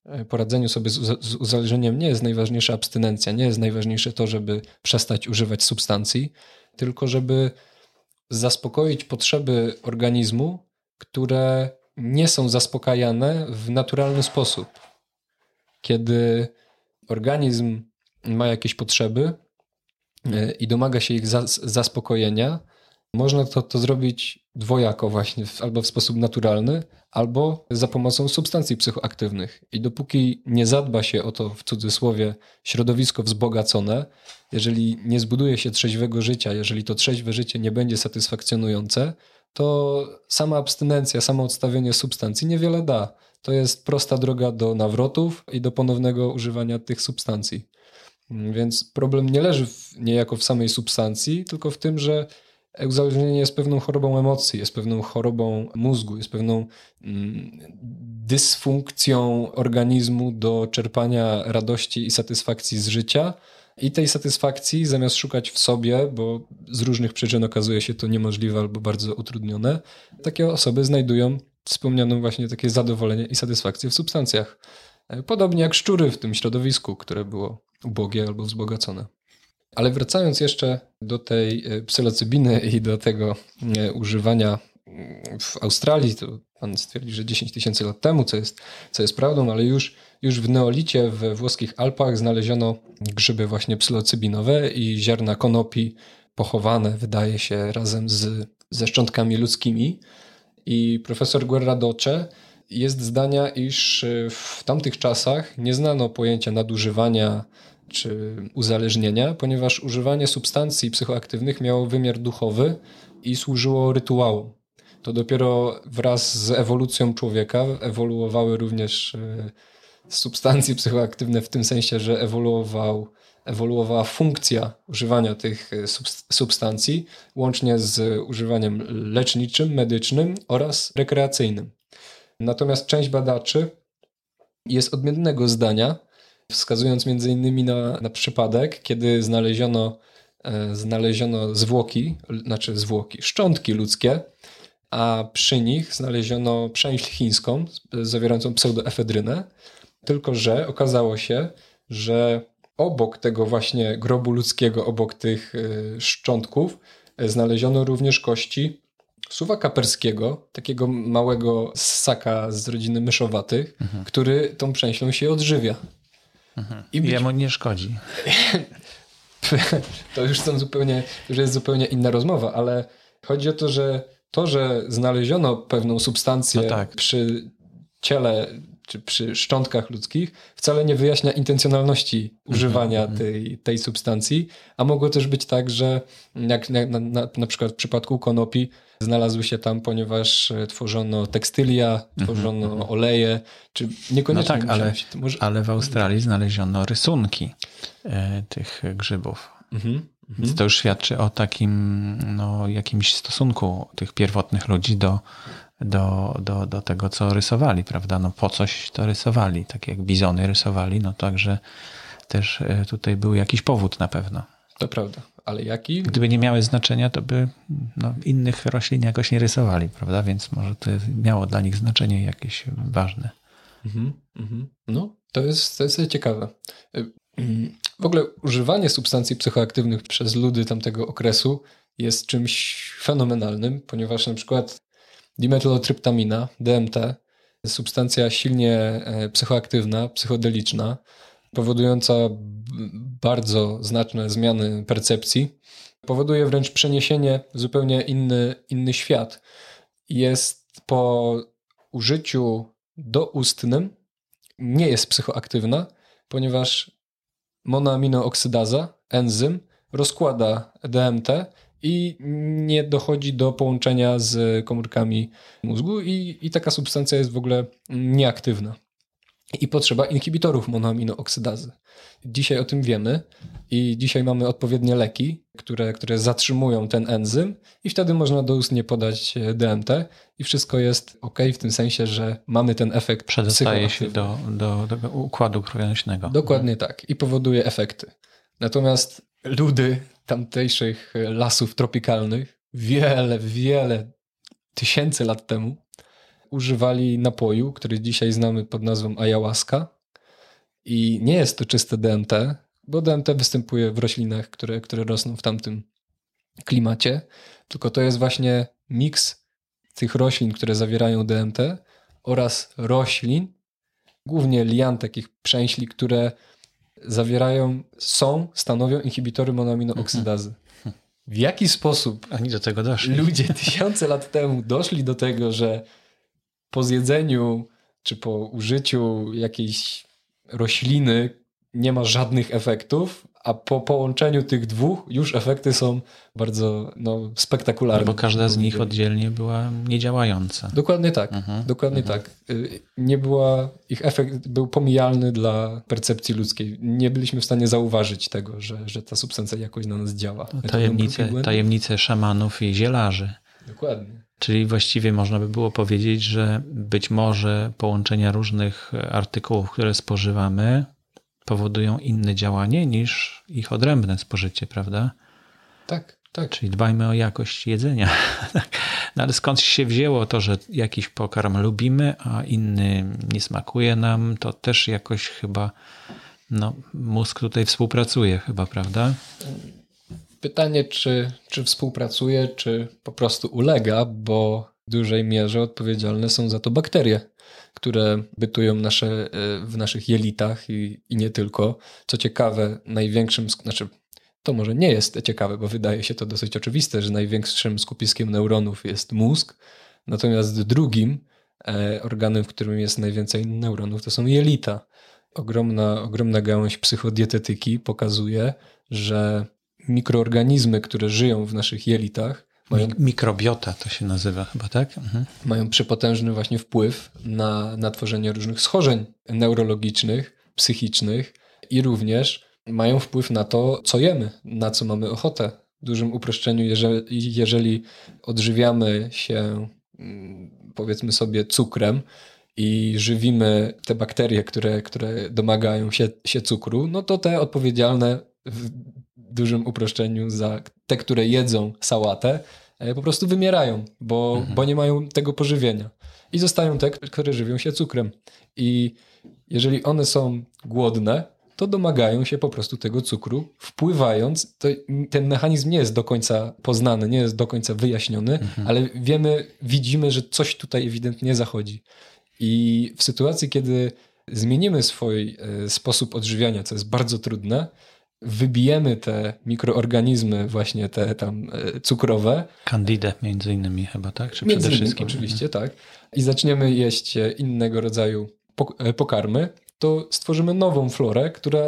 poradzeniu sobie z uzależnieniem nie jest najważniejsza abstynencja, nie jest najważniejsze to, żeby przestać używać substancji, tylko żeby zaspokoić potrzeby organizmu, które nie są zaspokajane w naturalny sposób. Kiedy organizm ma jakieś potrzeby i domaga się ich zaspokojenia, można to zrobić dwojako właśnie, albo w sposób naturalny, albo za pomocą substancji psychoaktywnych. I dopóki nie zadba się o to, w cudzysłowie, środowisko wzbogacone, jeżeli nie zbuduje się trzeźwego życia, jeżeli to trzeźwe życie nie będzie satysfakcjonujące, to sama abstynencja, samo odstawienie substancji niewiele da. To jest prosta droga do nawrotów i do ponownego używania tych substancji. Więc problem nie leży niejako w samej substancji, tylko w tym, że uzależnienie jest pewną chorobą emocji, jest pewną chorobą mózgu, jest pewną dysfunkcją organizmu do czerpania radości i satysfakcji z życia. I tej satysfakcji zamiast szukać w sobie, bo z różnych przyczyn okazuje się to niemożliwe albo bardzo utrudnione, takie osoby znajdują wspomnianą właśnie takie zadowolenie i satysfakcję w substancjach. Podobnie jak szczury w tym środowisku, które było ubogie albo wzbogacone. Ale wracając jeszcze do tej psylocybiny i do tego używania w Australii, to pan stwierdzi, że 10 000 lat temu, co jest prawdą, ale już w neolicie we włoskich Alpach znaleziono grzyby właśnie psylocybinowe i ziarna konopi pochowane, wydaje się, razem ze szczątkami ludzkimi. I profesor Guerradoce jest zdania, iż w tamtych czasach nie znano pojęcia nadużywania czy uzależnienia, ponieważ używanie substancji psychoaktywnych miało wymiar duchowy i służyło rytuałom. To dopiero wraz z ewolucją człowieka ewoluowały również substancje psychoaktywne w tym sensie, że ewoluowała funkcja używania tych substancji, łącznie z używaniem leczniczym, medycznym oraz rekreacyjnym. Natomiast część badaczy jest odmiennego zdania, wskazując m.in. na przypadek, kiedy znaleziono szczątki ludzkie, a przy nich znaleziono przęśl chińską zawierającą pseudoefedrynę, tylko że okazało się, że obok tego właśnie grobu ludzkiego, obok tych szczątków znaleziono również kości suwaka perskiego, takiego małego ssaka z rodziny myszowatych, który tą przęślą się odżywia. I jemu nie szkodzi. To już jest zupełnie inna rozmowa, ale chodzi o to, że znaleziono pewną substancję przy ciele czy przy szczątkach ludzkich, wcale nie wyjaśnia intencjonalności używania tej substancji, a mogło też być tak, że jak na przykład w przypadku konopi znalazły się tam, ponieważ tworzono tekstylia, tworzono oleje, czy niekoniecznie... No tak, ale w Australii znaleziono rysunki tych grzybów. Więc to już świadczy o takim jakimś stosunku tych pierwotnych ludzi do tego, co rysowali, prawda? No po coś to rysowali, tak jak bizony rysowali, no także też tutaj był jakiś powód na pewno. To prawda, ale jaki? Gdyby nie miały znaczenia, to by innych roślin jakoś nie rysowali, prawda? Więc może to miało dla nich znaczenie jakieś ważne. No, to jest ciekawe. W ogóle używanie substancji psychoaktywnych przez ludy tamtego okresu jest czymś fenomenalnym, ponieważ na przykład dimetylotryptamina, DMT, substancja silnie psychoaktywna, psychodeliczna, powodująca bardzo znaczne zmiany percepcji, powoduje wręcz przeniesienie w zupełnie inny świat. Jest po użyciu doustnym, nie jest psychoaktywna, ponieważ monoaminooksydaza, enzym, rozkłada DMT i nie dochodzi do połączenia z komórkami mózgu i taka substancja jest w ogóle nieaktywna. I potrzeba inhibitorów monoaminooksydazy. Dzisiaj o tym wiemy i dzisiaj mamy odpowiednie leki, które zatrzymują ten enzym i wtedy można doustnie podać DMT i wszystko jest ok w tym sensie, że mamy ten efekt przedostaje się do tego układu krwionośnego. Dokładnie tak i powoduje efekty. Natomiast ludy tamtejszych lasów tropikalnych wiele tysięcy lat temu używali napoju, który dzisiaj znamy pod nazwą ayahuasca i nie jest to czyste DMT, bo DMT występuje w roślinach, które rosną w tamtym klimacie, tylko to jest właśnie miks tych roślin, które zawierają DMT oraz roślin, głównie lian, takich przęśli, które stanowią inhibitory monoaminooksydazy. W jaki sposób oni do tego doszli? Ludzie tysiące lat temu doszli do tego, że po zjedzeniu czy po użyciu jakiejś rośliny nie ma żadnych efektów, a po połączeniu tych dwóch już efekty są bardzo spektakularne. No bo każda z nich oddzielnie była niedziałająca. Dokładnie tak. Dokładnie tak. Nie była, ich efekt był pomijalny dla percepcji ludzkiej. Nie byliśmy w stanie zauważyć tego, że ta substancja jakoś na nas działa. Tajemnice szamanów i zielarzy. Dokładnie. Czyli właściwie można by było powiedzieć, że być może połączenia różnych artykułów, które spożywamy, powodują inne działanie niż ich odrębne spożycie, prawda? Tak, tak. Czyli dbajmy o jakość jedzenia. No ale skąd się wzięło to, że jakiś pokarm lubimy, a inny nie smakuje nam, to też jakoś chyba mózg tutaj współpracuje chyba, prawda? Pytanie, czy współpracuje, czy po prostu ulega, bo w dużej mierze odpowiedzialne są za to bakterie, które bytują w naszych jelitach i nie tylko. Co ciekawe, to może nie jest ciekawe, bo wydaje się to dosyć oczywiste, że największym skupiskiem neuronów jest mózg, natomiast drugim organem, w którym jest najwięcej neuronów, to są jelita. Ogromna gałąź psychodietetyki pokazuje, że mikroorganizmy, które żyją w naszych jelitach, mikrobiota to się nazywa chyba, tak? Mają przepotężny właśnie wpływ na tworzenie różnych schorzeń neurologicznych, psychicznych i również mają wpływ na to, co jemy, na co mamy ochotę. W dużym uproszczeniu, jeżeli odżywiamy się, powiedzmy sobie, cukrem i żywimy te bakterie, które domagają się cukru, no to te odpowiedzialne w dużym uproszczeniu za te, które jedzą sałatę, po prostu wymierają, bo nie mają tego pożywienia. I zostają te, które żywią się cukrem. I jeżeli one są głodne, to domagają się po prostu tego cukru, wpływając, ten mechanizm nie jest do końca poznany, nie jest do końca wyjaśniony, ale widzimy, że coś tutaj ewidentnie zachodzi. I w sytuacji, kiedy zmienimy swój sposób odżywiania, co jest bardzo trudne, wybijemy te mikroorganizmy, właśnie te tam cukrowe. Candidę między innymi chyba, tak? Czy między przede innymi, wszystkim? oczywiście, tak. I zaczniemy jeść innego rodzaju pokarmy, to stworzymy nową florę,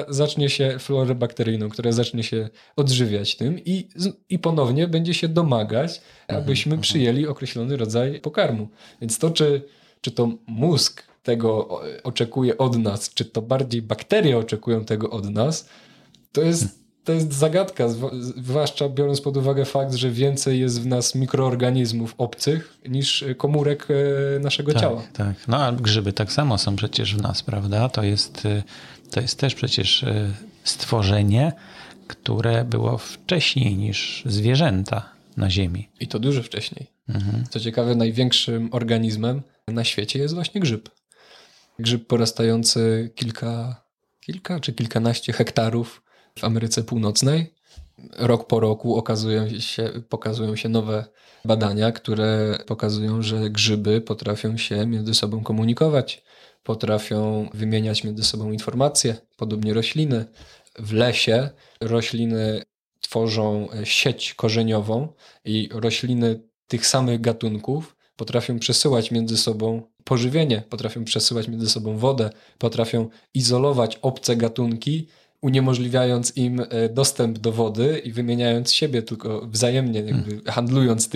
florę bakteryjną, która zacznie się odżywiać tym i ponownie będzie się domagać, abyśmy przyjęli określony rodzaj pokarmu. Więc to, czy to mózg tego oczekuje od nas, czy to bardziej bakterie oczekują tego od nas, to jest zagadka, zwłaszcza biorąc pod uwagę fakt, że więcej jest w nas mikroorganizmów obcych niż komórek naszego ciała. Tak, no a grzyby tak samo są przecież w nas, prawda? To jest też przecież stworzenie, które było wcześniej niż zwierzęta na Ziemi. I to dużo wcześniej. Co ciekawe, największym organizmem na świecie jest właśnie grzyb. Grzyb porastający kilka czy kilkanaście hektarów w Ameryce Północnej. Rok po roku pokazują się nowe badania, które pokazują, że grzyby potrafią się między sobą komunikować, potrafią wymieniać między sobą informacje, podobnie rośliny. W lesie rośliny tworzą sieć korzeniową i rośliny tych samych gatunków potrafią przesyłać między sobą pożywienie, potrafią przesyłać między sobą wodę, potrafią izolować obce gatunki, uniemożliwiając im dostęp do wody i wymieniając siebie tylko wzajemnie, jakby handlując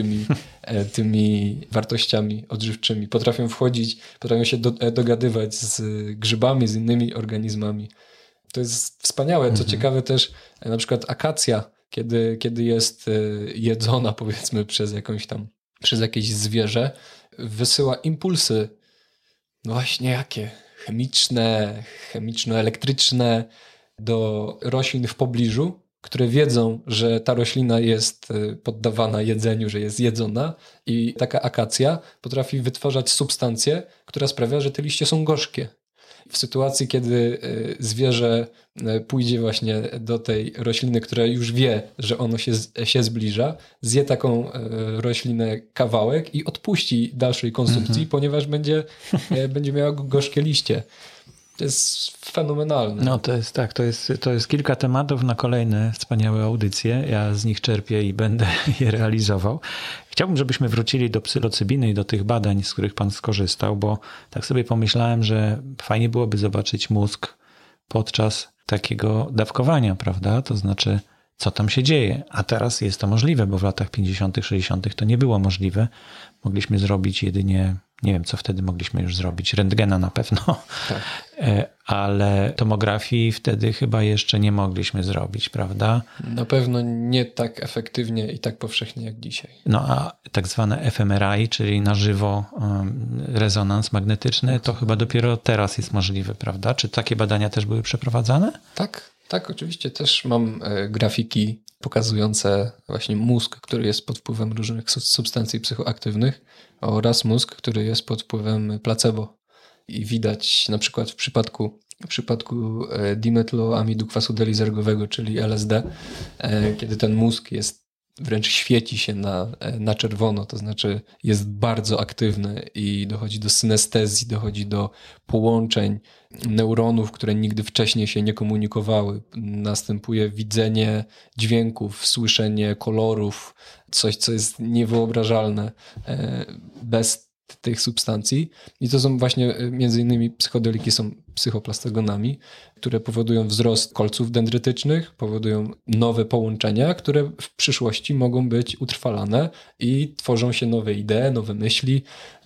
tymi wartościami odżywczymi. Potrafią się dogadywać z grzybami, z innymi organizmami. To jest wspaniałe. Co ciekawe też, na przykład akacja, kiedy jest jedzona, powiedzmy, przez jakieś zwierzę, wysyła impulsy, no właśnie jakie? Chemiczno-elektryczne do roślin w pobliżu, które wiedzą, że ta roślina jest poddawana jedzeniu, że jest jedzona i taka akacja potrafi wytwarzać substancję, która sprawia, że te liście są gorzkie. W sytuacji, kiedy zwierzę pójdzie właśnie do tej rośliny, która już wie, że ono się zbliża, zje taką roślinę kawałek i odpuści dalszej konsumpcji, ponieważ będzie miała gorzkie liście. To jest fenomenalne. No to jest tak, to jest kilka tematów na kolejne wspaniałe audycje. Ja z nich czerpię i będę je realizował. Chciałbym, żebyśmy wrócili do psylocybiny i do tych badań, z których pan skorzystał, bo tak sobie pomyślałem, że fajnie byłoby zobaczyć mózg podczas takiego dawkowania, prawda? To znaczy, co tam się dzieje. A teraz jest to możliwe, bo w latach 50., 60. to nie było możliwe. Mogliśmy zrobić jedynie, nie wiem, co wtedy mogliśmy już zrobić, rentgena na pewno, tak. Ale tomografii wtedy chyba jeszcze nie mogliśmy zrobić, prawda? Na pewno nie tak efektywnie i tak powszechnie jak dzisiaj. No a tak zwane fMRI, czyli na żywo rezonans magnetyczny, to chyba dopiero teraz jest możliwe, prawda? Czy takie badania też były przeprowadzane? Tak, oczywiście też mam grafiki pokazujące właśnie mózg, który jest pod wpływem różnych substancji psychoaktywnych oraz mózg, który jest pod wpływem placebo. I widać na przykład w przypadku dimetyloamidu kwasu delizergowego, czyli LSD, kiedy ten mózg wręcz świeci się na czerwono, to znaczy jest bardzo aktywny i dochodzi do synestezji, dochodzi do połączeń neuronów, które nigdy wcześniej się nie komunikowały. Następuje widzenie dźwięków, słyszenie kolorów, coś, co jest niewyobrażalne bez tych substancji. I to są właśnie między innymi psychodeliki, są psychoplastogonami, które powodują wzrost kolców dendrytycznych, powodują nowe połączenia, które w przyszłości mogą być utrwalane i tworzą się nowe idee, nowe myśli,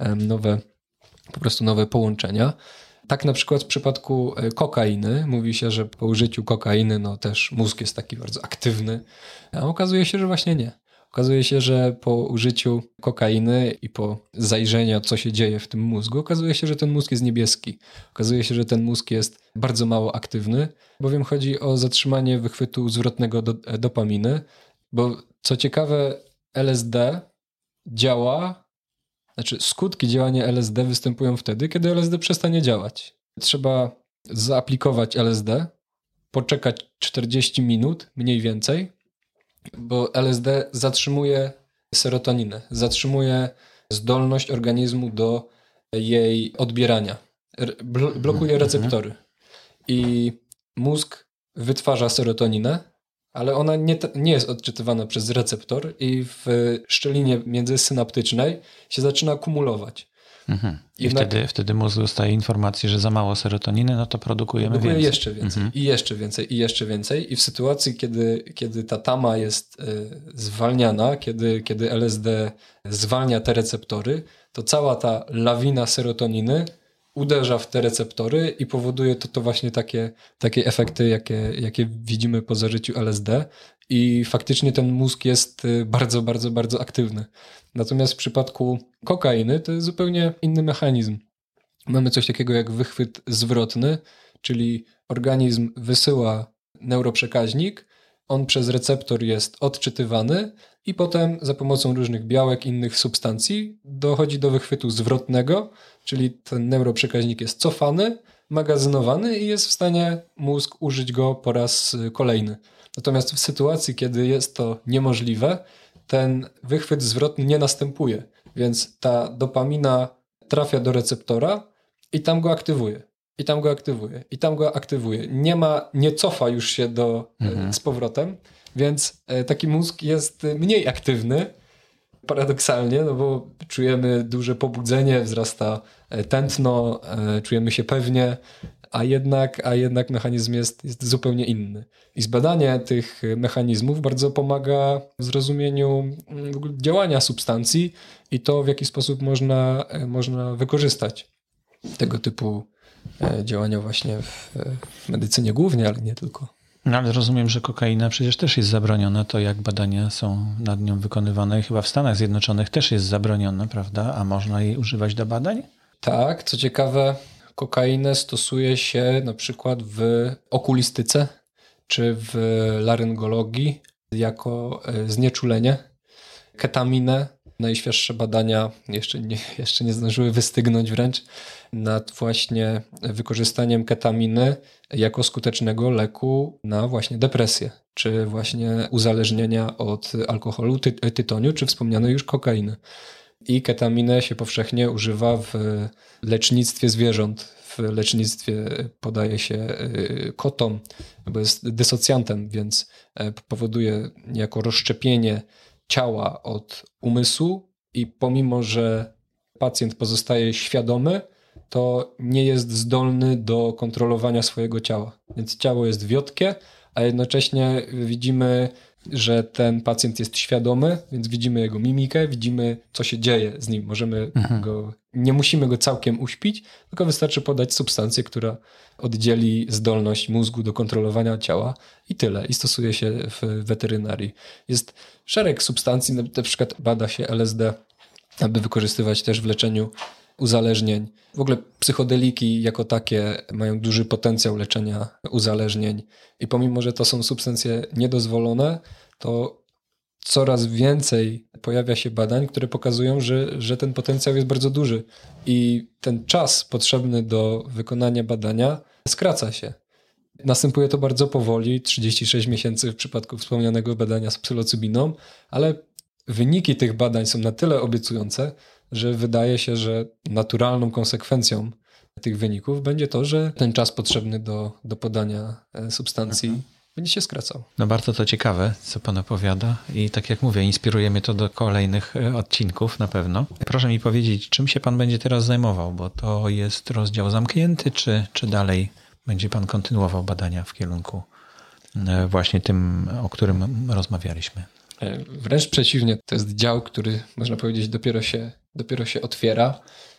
po prostu nowe połączenia. Tak na przykład w przypadku kokainy mówi się, że po użyciu kokainy też mózg jest taki bardzo aktywny, a okazuje się, że właśnie nie. Okazuje się, że po użyciu kokainy i po zajrzeniu, co się dzieje w tym mózgu, okazuje się, że ten mózg jest niebieski. Okazuje się, że ten mózg jest bardzo mało aktywny, bowiem chodzi o zatrzymanie wychwytu zwrotnego dopaminy, bo co ciekawe LSD skutki działania LSD występują wtedy, kiedy LSD przestanie działać. Trzeba zaaplikować LSD, poczekać 40 minut mniej więcej, bo LSD zatrzymuje serotoninę, zatrzymuje zdolność organizmu do jej odbierania. Blokuje receptory. I mózg wytwarza serotoninę, ale ona nie jest odczytywana przez receptor i w szczelinie międzysynaptycznej się zaczyna kumulować. I wtedy mózg dostaje informację, że za mało serotoniny, no to produkujemy więcej. Jeszcze więcej, i jeszcze więcej, i jeszcze więcej. I w sytuacji, kiedy ta tama jest zwalniana, kiedy LSD zwalnia te receptory, to cała ta lawina serotoniny uderza w te receptory i powoduje to właśnie takie efekty, jakie widzimy po zażyciu LSD. I faktycznie ten mózg jest bardzo, bardzo, bardzo aktywny. Natomiast w przypadku kokainy to jest zupełnie inny mechanizm. Mamy coś takiego jak wychwyt zwrotny, czyli organizm wysyła neuroprzekaźnik, on przez receptor jest odczytywany i potem za pomocą różnych białek, innych substancji dochodzi do wychwytu zwrotnego, czyli ten neuroprzekaźnik jest cofany, magazynowany i jest w stanie mózg użyć go po raz kolejny. Natomiast w sytuacji, kiedy jest to niemożliwe, ten wychwyt zwrotny nie następuje, więc ta dopamina trafia do receptora i tam go aktywuje. I tam go aktywuje. Nie cofa już się z powrotem, więc taki mózg jest mniej aktywny, paradoksalnie, bo czujemy duże pobudzenie, wzrasta tętno, czujemy się pewnie, a jednak mechanizm jest zupełnie inny. I zbadanie tych mechanizmów bardzo pomaga w zrozumieniu działania substancji i to, w jaki sposób można wykorzystać tego typu działania właśnie w medycynie głównie, ale nie tylko. No ale rozumiem, że kokaina przecież też jest zabroniona, to jak badania są nad nią wykonywane i chyba w Stanach Zjednoczonych też jest zabroniona, prawda? A można jej używać do badań? Tak, co ciekawe, kokainę stosuje się na przykład w okulistyce, czy w laryngologii jako znieczulenie. Ketaminę, najświeższe badania jeszcze nie zdążyły wystygnąć wręcz nad właśnie wykorzystaniem ketaminy jako skutecznego leku na właśnie depresję, czy właśnie uzależnienia od alkoholu, tytoniu, czy wspomnianej już kokainy. I ketaminę się powszechnie używa w lecznictwie zwierząt. W lecznictwie podaje się kotom, bo jest dysocjantem, więc powoduje niejako rozszczepienie ciała od umysłu i pomimo, że pacjent pozostaje świadomy, to nie jest zdolny do kontrolowania swojego ciała. Więc ciało jest wiotkie, a jednocześnie widzimy, że ten pacjent jest świadomy, więc widzimy jego mimikę, widzimy, co się dzieje z nim. Nie musimy go całkiem uśpić, tylko wystarczy podać substancję, która oddzieli zdolność mózgu do kontrolowania ciała i tyle. I stosuje się w weterynarii. Jest szereg substancji, na przykład bada się LSD, aby wykorzystywać też w leczeniu uzależnień. W ogóle psychodeliki jako takie mają duży potencjał leczenia uzależnień i pomimo, że to są substancje niedozwolone, to coraz więcej pojawia się badań, które pokazują, że ten potencjał jest bardzo duży i ten czas potrzebny do wykonania badania skraca się. Następuje to bardzo powoli, 36 miesięcy w przypadku wspomnianego badania z psylocybiną, ale wyniki tych badań są na tyle obiecujące, że wydaje się, że naturalną konsekwencją tych wyników będzie to, że ten czas potrzebny do podania substancji będzie się skracał. No bardzo to ciekawe, co pan opowiada i tak jak mówię, inspiruje mnie to do kolejnych odcinków na pewno. Proszę mi powiedzieć, czym się pan będzie teraz zajmował, bo to jest rozdział zamknięty, czy dalej będzie pan kontynuował badania w kierunku właśnie tym, o którym rozmawialiśmy? Wręcz przeciwnie, to jest dział, który można powiedzieć dopiero się otwiera.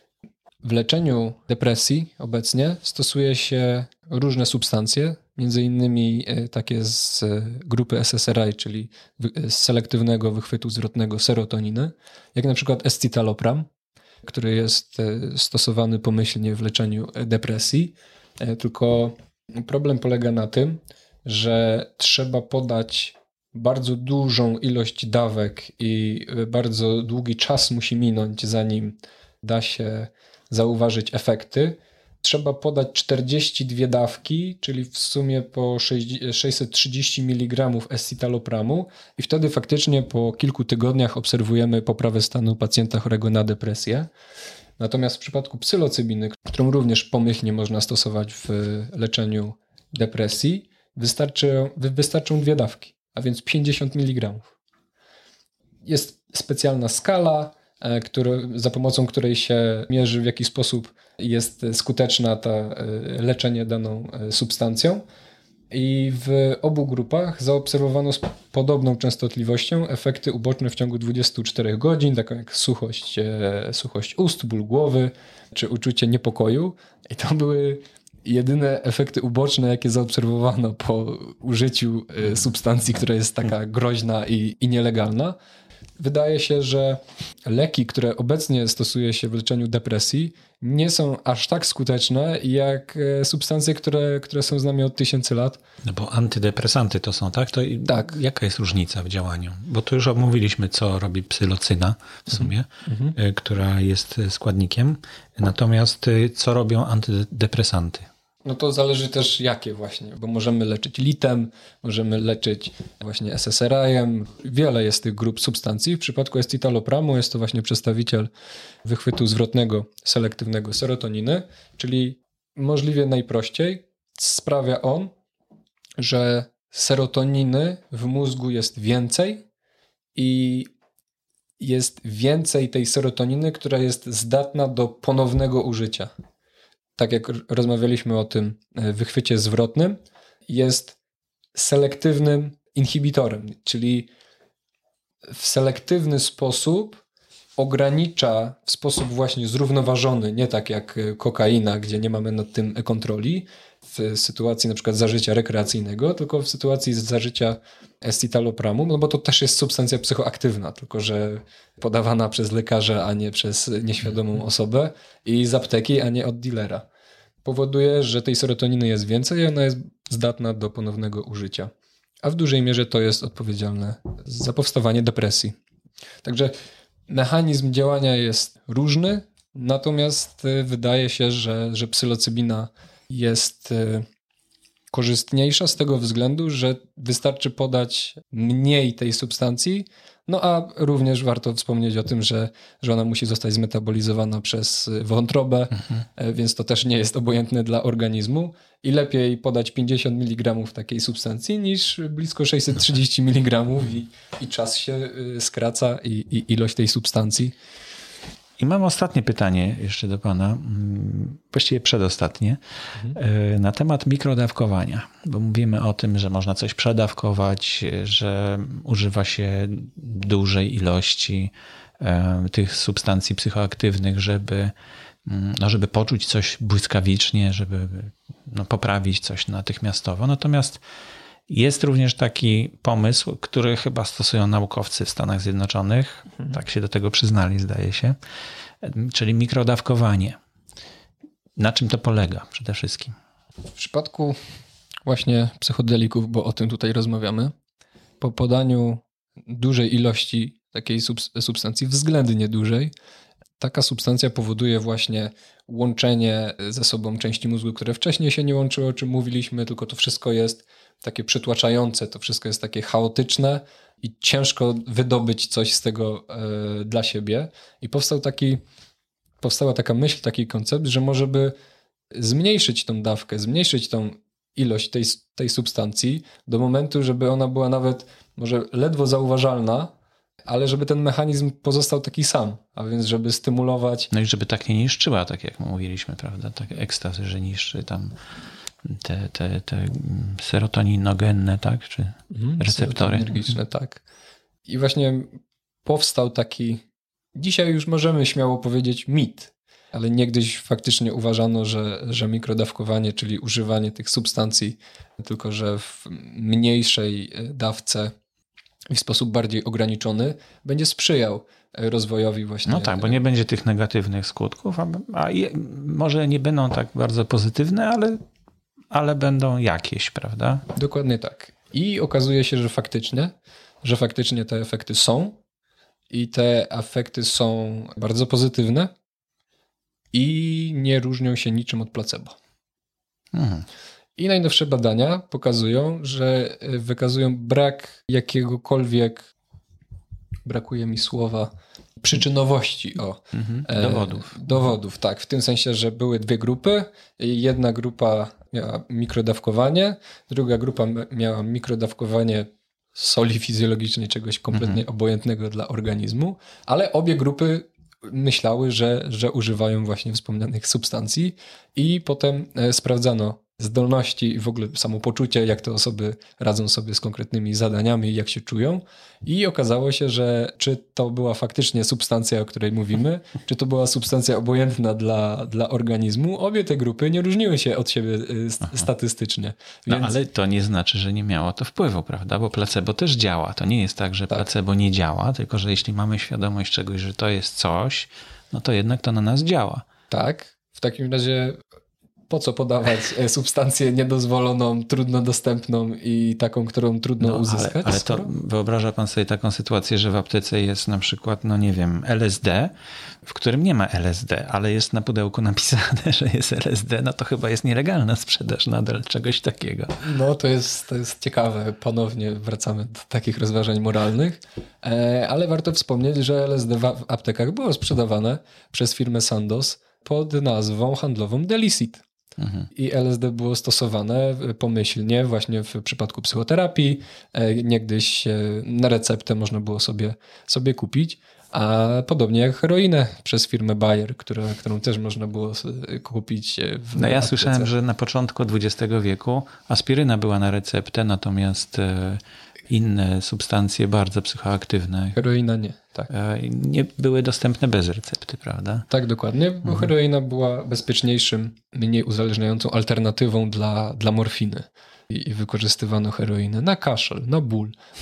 W leczeniu depresji obecnie stosuje się różne substancje, między innymi takie z grupy SSRI, czyli z selektywnego wychwytu zwrotnego serotoniny, jak na przykład escitalopram, który jest stosowany pomyślnie w leczeniu depresji. Tylko problem polega na tym, że trzeba podać bardzo dużą ilość dawek i bardzo długi czas musi minąć, zanim da się zauważyć efekty. Trzeba podać 42 dawki, czyli w sumie po 630 mg escitalopramu i wtedy faktycznie po kilku tygodniach obserwujemy poprawę stanu pacjenta chorego na depresję. Natomiast w przypadku psylocybiny, którą również pomyślnie można stosować w leczeniu depresji, wystarczą 2 dawki, a więc 50 mg. Jest specjalna skala, za pomocą której się mierzy, w jaki sposób jest skuteczna leczenie daną substancją. I w obu grupach zaobserwowano z podobną częstotliwością efekty uboczne w ciągu 24 godzin, takie jak suchość ust, ból głowy czy uczucie niepokoju. I to były jedyne efekty uboczne, jakie zaobserwowano po użyciu substancji, która jest taka groźna i nielegalna. Wydaje się, że leki, które obecnie stosuje się w leczeniu depresji, nie są aż tak skuteczne jak substancje, które są z nami od 1000 lat. No bo antydepresanty to są, tak? Tak. Jaka jest różnica w działaniu? Bo tu już omówiliśmy, co robi psylocyna w sumie, która jest składnikiem. Natomiast co robią antydepresanty? No to zależy też jakie właśnie, bo możemy leczyć litem, możemy leczyć właśnie SSRI-em. Wiele jest tych grup substancji. W przypadku escitalopramu jest to właśnie przedstawiciel wychwytu zwrotnego selektywnego serotoniny, czyli możliwie najprościej sprawia on, że serotoniny w mózgu jest więcej i jest więcej tej serotoniny, która jest zdatna do ponownego użycia. Tak jak rozmawialiśmy o tym wychwycie zwrotnym, jest selektywnym inhibitorem, czyli w selektywny sposób ogranicza w sposób właśnie zrównoważony, nie tak jak kokaina, gdzie nie mamy nad tym kontroli, w sytuacji na przykład zażycia rekreacyjnego, tylko w sytuacji zażycia escitalopramu, no bo to też jest substancja psychoaktywna, tylko że podawana przez lekarza, a nie przez nieświadomą osobę i z apteki, a nie od dealera. powoduje, że tej serotoniny jest więcej i ona jest zdatna do ponownego użycia. A w dużej mierze to jest odpowiedzialne za powstawanie depresji. Także mechanizm działania jest różny, natomiast wydaje się, że psylocybina jest korzystniejsza z tego względu, że wystarczy podać mniej tej substancji, no a również warto wspomnieć o tym, że ona musi zostać zmetabolizowana przez wątrobę, więc to też nie jest obojętne dla organizmu i lepiej podać 50 mg takiej substancji niż blisko 630 mg i czas się skraca i ilość tej substancji. I mam ostatnie pytanie jeszcze do pana, właściwie przedostatnie, na temat mikrodawkowania, bo mówimy o tym, że można coś przedawkować, że używa się dużej ilości tych substancji psychoaktywnych, żeby poczuć coś błyskawicznie, żeby poprawić coś natychmiastowo. Natomiast jest również taki pomysł, który chyba stosują naukowcy w Stanach Zjednoczonych, tak się do tego przyznali, zdaje się, czyli mikrodawkowanie. Na czym to polega przede wszystkim? W przypadku właśnie psychodelików, bo o tym tutaj rozmawiamy, po podaniu dużej ilości takiej substancji, względnie dużej, taka substancja powoduje właśnie łączenie ze sobą części mózgu, które wcześniej się nie łączyło, o czym mówiliśmy, tylko to wszystko jest takie przytłaczające, to wszystko jest takie chaotyczne i ciężko wydobyć coś z tego dla siebie. I powstała taka myśl, taki koncept, że może by zmniejszyć tą dawkę, zmniejszyć tą ilość tej substancji do momentu, żeby ona była nawet może ledwo zauważalna, ale żeby ten mechanizm pozostał taki sam, a więc żeby stymulować... No i żeby tak nie niszczyła, tak jak mówiliśmy, prawda? Tak ekstazy, że niszczy tam te serotoninogenne, tak? Czy receptory. Energiczne, tak. I właśnie powstał taki, dzisiaj już możemy śmiało powiedzieć, mit, ale niegdyś faktycznie uważano, że mikrodawkowanie, czyli używanie tych substancji, tylko że w mniejszej dawce i w sposób bardziej ograniczony, będzie sprzyjał rozwojowi właśnie. No tak, bo nie będzie tych negatywnych skutków, może nie będą tak bardzo pozytywne, ale będą jakieś, prawda? Dokładnie tak. I okazuje się, że faktycznie te efekty są i te efekty są bardzo pozytywne i nie różnią się niczym od placebo. I najnowsze badania pokazują, że wykazują brak jakiegokolwiek, brakuje mi słowa, przyczynowości dowodów. Tak, w tym sensie, że były dwie grupy. Jedna grupa miała mikrodawkowanie, druga grupa miała mikrodawkowanie soli fizjologicznej, czegoś kompletnie obojętnego dla organizmu, ale obie grupy myślały, że używają właśnie wspomnianych substancji i potem sprawdzano zdolności i w ogóle samopoczucie, jak te osoby radzą sobie z konkretnymi zadaniami i jak się czują. I okazało się, że czy to była faktycznie substancja, o której mówimy, czy to była substancja obojętna dla organizmu, obie te grupy nie różniły się od siebie statystycznie. Więc... No ale to nie znaczy, że nie miało to wpływu, prawda? Bo placebo też działa. To nie jest tak, że placebo nie działa, tylko że jeśli mamy świadomość czegoś, że to jest coś, no to jednak to na nas działa. Tak. W takim razie po co podawać substancję niedozwoloną, trudno dostępną i taką, którą trudno uzyskać? Ale to wyobraża pan sobie taką sytuację, że w aptece jest na przykład, no nie wiem, LSD, w którym nie ma LSD, ale jest na pudełku napisane, że jest LSD, no to chyba jest nielegalna sprzedaż nadal czegoś takiego. No to jest ciekawe. Ponownie wracamy do takich rozważań moralnych, ale warto wspomnieć, że LSD w aptekach było sprzedawane przez firmę Sandoz pod nazwą handlową Delicit. I LSD było stosowane pomyślnie właśnie w przypadku psychoterapii. Niegdyś na receptę można było sobie kupić, a podobnie jak heroinę przez firmę Bayer, którą też można było kupić w No ja słyszałem, że na początku XX wieku aspiryna była na receptę, natomiast inne substancje bardzo psychoaktywne. Heroina nie, tak. Nie były dostępne bez recepty, prawda? Tak, dokładnie, bo heroina była bezpieczniejszym, mniej uzależniającą alternatywą dla morfiny. I wykorzystywano heroinę na kaszel, na ból, na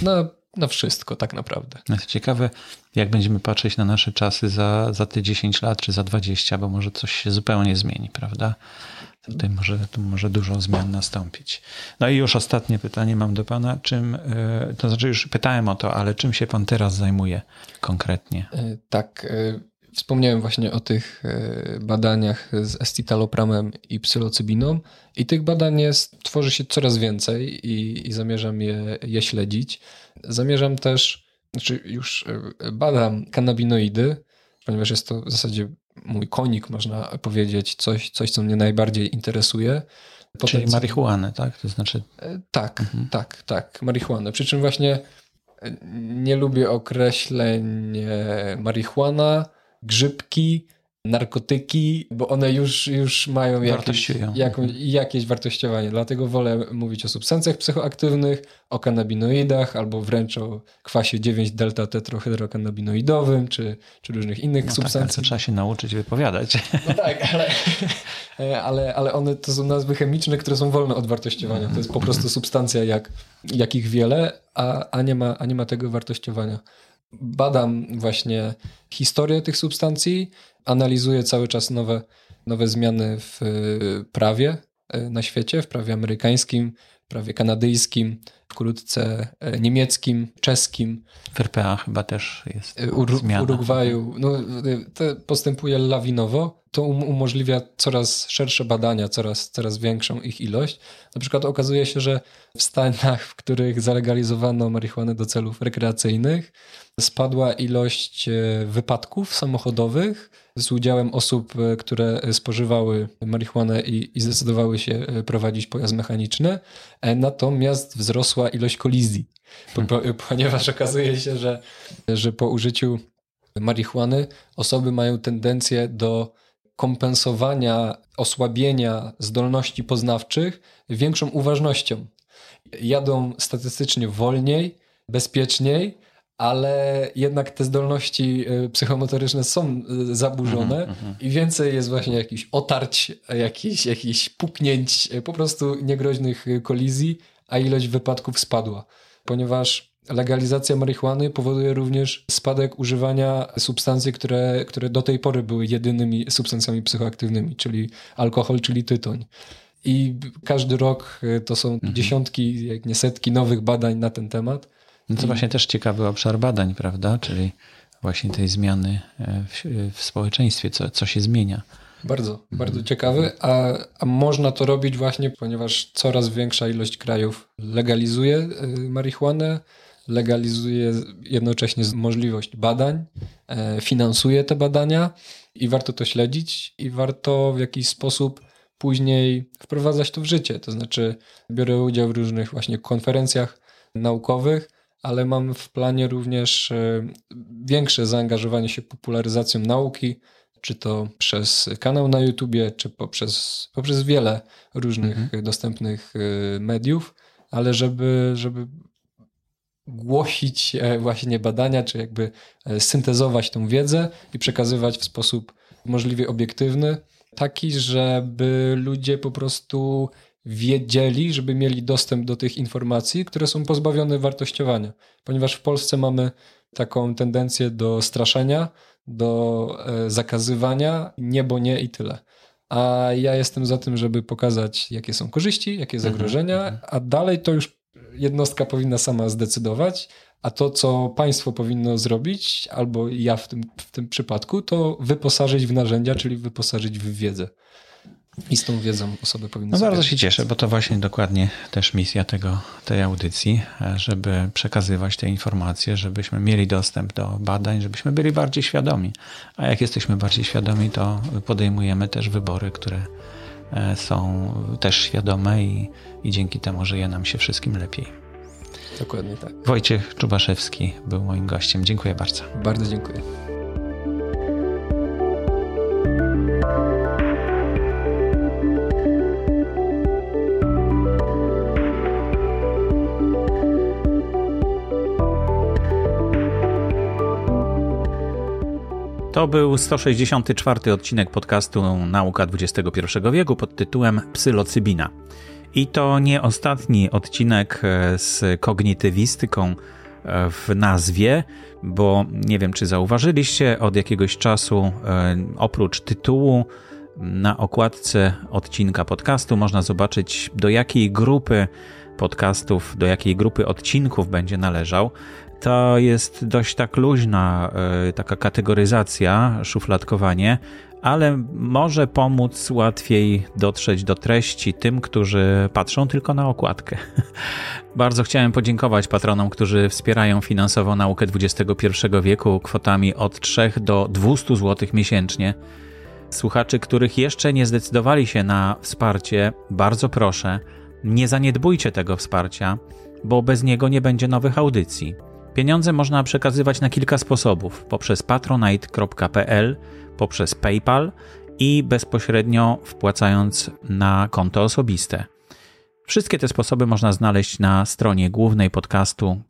na wszystko tak naprawdę. Jest ciekawe, jak będziemy patrzeć na nasze czasy za te 10 lat czy za 20, bo może coś się zupełnie zmieni, prawda? Tutaj może dużo zmian nastąpić. No i już ostatnie pytanie mam do pana. To znaczy już pytałem o to, ale czym się pan teraz zajmuje konkretnie? Tak, wspomniałem właśnie o tych badaniach z escitalopramem i psylocybiną i tych badań tworzy się coraz więcej i zamierzam je śledzić. Zamierzam też, już badam kanabinoidy, ponieważ jest to w zasadzie mój konik, można powiedzieć, coś co mnie najbardziej interesuje. Czyli marihuanę, tak? To znaczy... Tak, marihuanę. Przy czym właśnie nie lubię określeń marihuana, grzybki, narkotyki, bo one już mają jakieś wartościowanie. Dlatego wolę mówić o substancjach psychoaktywnych, o kanabinoidach, albo wręcz o kwasie 9-delta-tetrohydrokannabinoidowym, czy różnych innych substancji. Tak, to trzeba się nauczyć wypowiadać. No tak, ale one to są nazwy chemiczne, które są wolne od wartościowania. To jest po prostu substancja jakich wiele, a nie ma tego wartościowania. Badam właśnie historię tych substancji, analizuję cały czas nowe zmiany w prawie na świecie, w prawie amerykańskim, prawie kanadyjskim, wkrótce niemieckim, czeskim. W RPA chyba też jest zmiana. W Urugwaju. No, to postępuje lawinowo. To umożliwia coraz szersze badania, coraz większą ich ilość. Na przykład okazuje się, że w stanach, w których zalegalizowano marihuanę do celów rekreacyjnych, spadła ilość wypadków samochodowych z udziałem osób, które spożywały marihuanę i zdecydowały się prowadzić pojazd mechaniczny, natomiast wzrosła ilość kolizji, ponieważ okazuje się, że po użyciu marihuany osoby mają tendencję do kompensowania osłabienia zdolności poznawczych większą uważnością. Jadą statystycznie wolniej, bezpieczniej, ale jednak te zdolności psychomotoryczne są zaburzone i więcej jest właśnie jakichś otarć, jakichś puknięć, po prostu niegroźnych kolizji, a ilość wypadków spadła. Ponieważ legalizacja marihuany powoduje również spadek używania substancji, które do tej pory były jedynymi substancjami psychoaktywnymi, czyli alkohol, czyli tytoń. I każdy rok to są dziesiątki, jak nie setki nowych badań na ten temat. No to właśnie też ciekawy obszar badań, prawda? Czyli właśnie tej zmiany w społeczeństwie, co się zmienia. Bardzo ciekawy, a można to robić właśnie, ponieważ coraz większa ilość krajów legalizuje marihuanę, legalizuje jednocześnie możliwość badań, finansuje te badania i warto to śledzić i warto w jakiś sposób później wprowadzać to w życie. To znaczy biorę udział w różnych właśnie konferencjach naukowych, ale mam w planie również większe zaangażowanie się popularyzacją nauki, czy to przez kanał na YouTubie, czy poprzez wiele różnych dostępnych mediów, ale żeby głosić właśnie badania, czy jakby syntezować tą wiedzę i przekazywać w sposób możliwie obiektywny, taki, żeby ludzie po prostu wiedzieli, żeby mieli dostęp do tych informacji, które są pozbawione wartościowania. Ponieważ w Polsce mamy taką tendencję do straszenia, do zakazywania, nie, bo nie i tyle. A ja jestem za tym, żeby pokazać, jakie są korzyści, jakie zagrożenia, a dalej to już jednostka powinna sama zdecydować, a to, co państwo powinno zrobić, albo ja w tym przypadku, to wyposażyć w narzędzia, czyli wyposażyć w wiedzę. I z tą wiedzą osoby powinny... No bardzo się cieszę, bo to właśnie dokładnie też misja tej audycji, żeby przekazywać te informacje, żebyśmy mieli dostęp do badań, żebyśmy byli bardziej świadomi. A jak jesteśmy bardziej świadomi, to podejmujemy też wybory, które są też świadome i dzięki temu żyje nam się wszystkim lepiej. Dokładnie tak. Wojciech Czubaszewski był moim gościem. Dziękuję bardzo. Bardzo dziękuję. To był 164. odcinek podcastu Nauka XXI wieku pod tytułem Psylocybina. I to nie ostatni odcinek z kognitywistyką w nazwie, bo nie wiem, czy zauważyliście, od jakiegoś czasu oprócz tytułu na okładce odcinka podcastu można zobaczyć, do jakiej grupy podcastów, do jakiej grupy odcinków będzie należał. To jest dość tak luźna taka kategoryzacja, szufladkowanie, ale może pomóc łatwiej dotrzeć do treści tym, którzy patrzą tylko na okładkę. Bardzo chciałem podziękować patronom, którzy wspierają finansowo naukę XXI wieku kwotami od 3 do 200 zł miesięcznie. Słuchaczy, których jeszcze nie zdecydowali się na wsparcie, bardzo proszę, nie zaniedbujcie tego wsparcia, bo bez niego nie będzie nowych audycji. Pieniądze można przekazywać na kilka sposobów: poprzez patronite.pl, poprzez PayPal i bezpośrednio wpłacając na konto osobiste. Wszystkie te sposoby można znaleźć na stronie głównej podcastu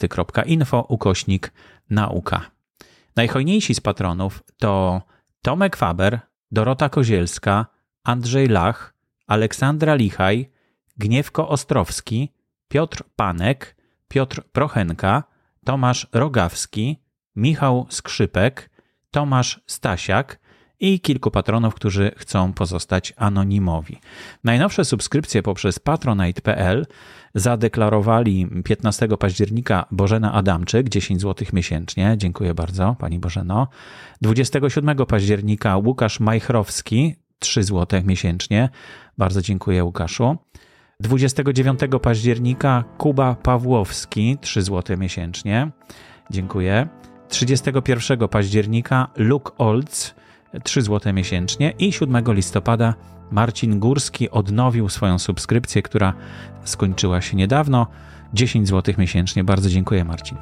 podcasty.info/nauka. Najhojniejsi z patronów to Tomek Faber, Dorota Kozielska, Andrzej Lach, Aleksandra Lichaj, Gniewko Ostrowski, Piotr Panek, Piotr Prochenka, Tomasz Rogawski, Michał Skrzypek, Tomasz Stasiak i kilku patronów, którzy chcą pozostać anonimowi. Najnowsze subskrypcje poprzez patronite.pl zadeklarowali 15 października Bożena Adamczyk, 10 zł miesięcznie. Dziękuję bardzo, pani Bożeno. 27 października Łukasz Majchrowski, 3 zł miesięcznie. Bardzo dziękuję, Łukaszu. 29 października Kuba Pawłowski, 3 zł miesięcznie. Dziękuję. 31 października Luke Olds, 3 zł miesięcznie i 7 listopada Marcin Górski odnowił swoją subskrypcję, która skończyła się niedawno, 10 zł miesięcznie. Bardzo dziękuję, Marcin.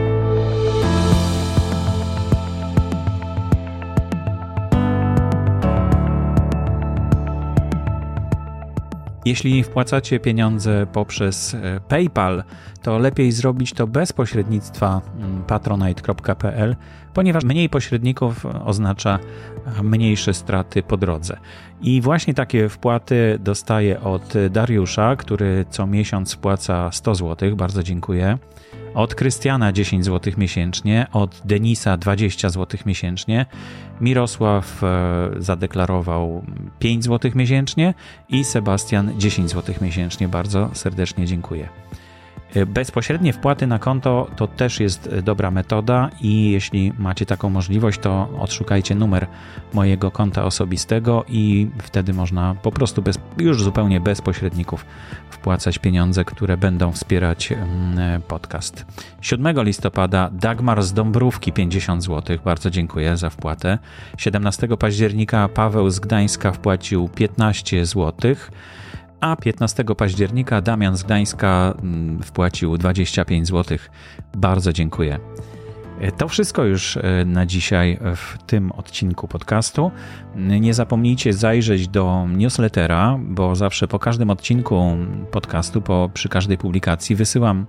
Jeśli wpłacacie pieniądze poprzez PayPal, to lepiej zrobić to bez pośrednictwa patronite.pl, ponieważ mniej pośredników oznacza mniejsze straty po drodze. I właśnie takie wpłaty dostaję od Dariusza, który co miesiąc wpłaca 100 zł, bardzo dziękuję. Od Krystiana 10 zł miesięcznie, od Denisa 20 zł miesięcznie, Mirosław zadeklarował 5 zł miesięcznie i Sebastian 10 zł miesięcznie. Bardzo serdecznie dziękuję. Bezpośrednie wpłaty na konto to też jest dobra metoda i jeśli macie taką możliwość, to odszukajcie numer mojego konta osobistego i wtedy można po prostu już zupełnie bez pośredników wpłacać pieniądze, które będą wspierać podcast. 7 listopada Dagmar z Dąbrówki 50 zł. Bardzo dziękuję za wpłatę. 17 października Paweł z Gdańska wpłacił 15 zł. A 15 października Damian z Gdańska wpłacił 25 zł. Bardzo dziękuję. To wszystko już na dzisiaj w tym odcinku podcastu. Nie zapomnijcie zajrzeć do newslettera, bo zawsze po każdym odcinku podcastu, przy każdej publikacji wysyłam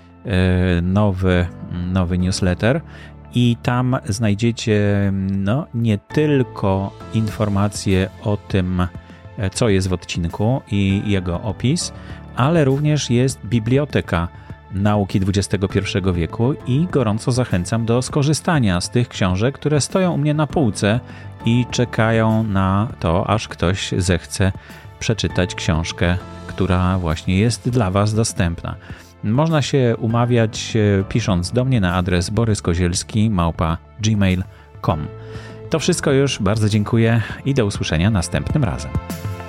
nowy newsletter i tam znajdziecie nie tylko informacje o tym, co jest w odcinku i jego opis, ale również jest biblioteka nauki XXI wieku i gorąco zachęcam do skorzystania z tych książek, które stoją u mnie na półce i czekają na to, aż ktoś zechce przeczytać książkę, która właśnie jest dla Was dostępna. Można się umawiać pisząc do mnie na adres boryskozielski@gmail.com. To wszystko już, bardzo dziękuję i do usłyszenia następnym razem.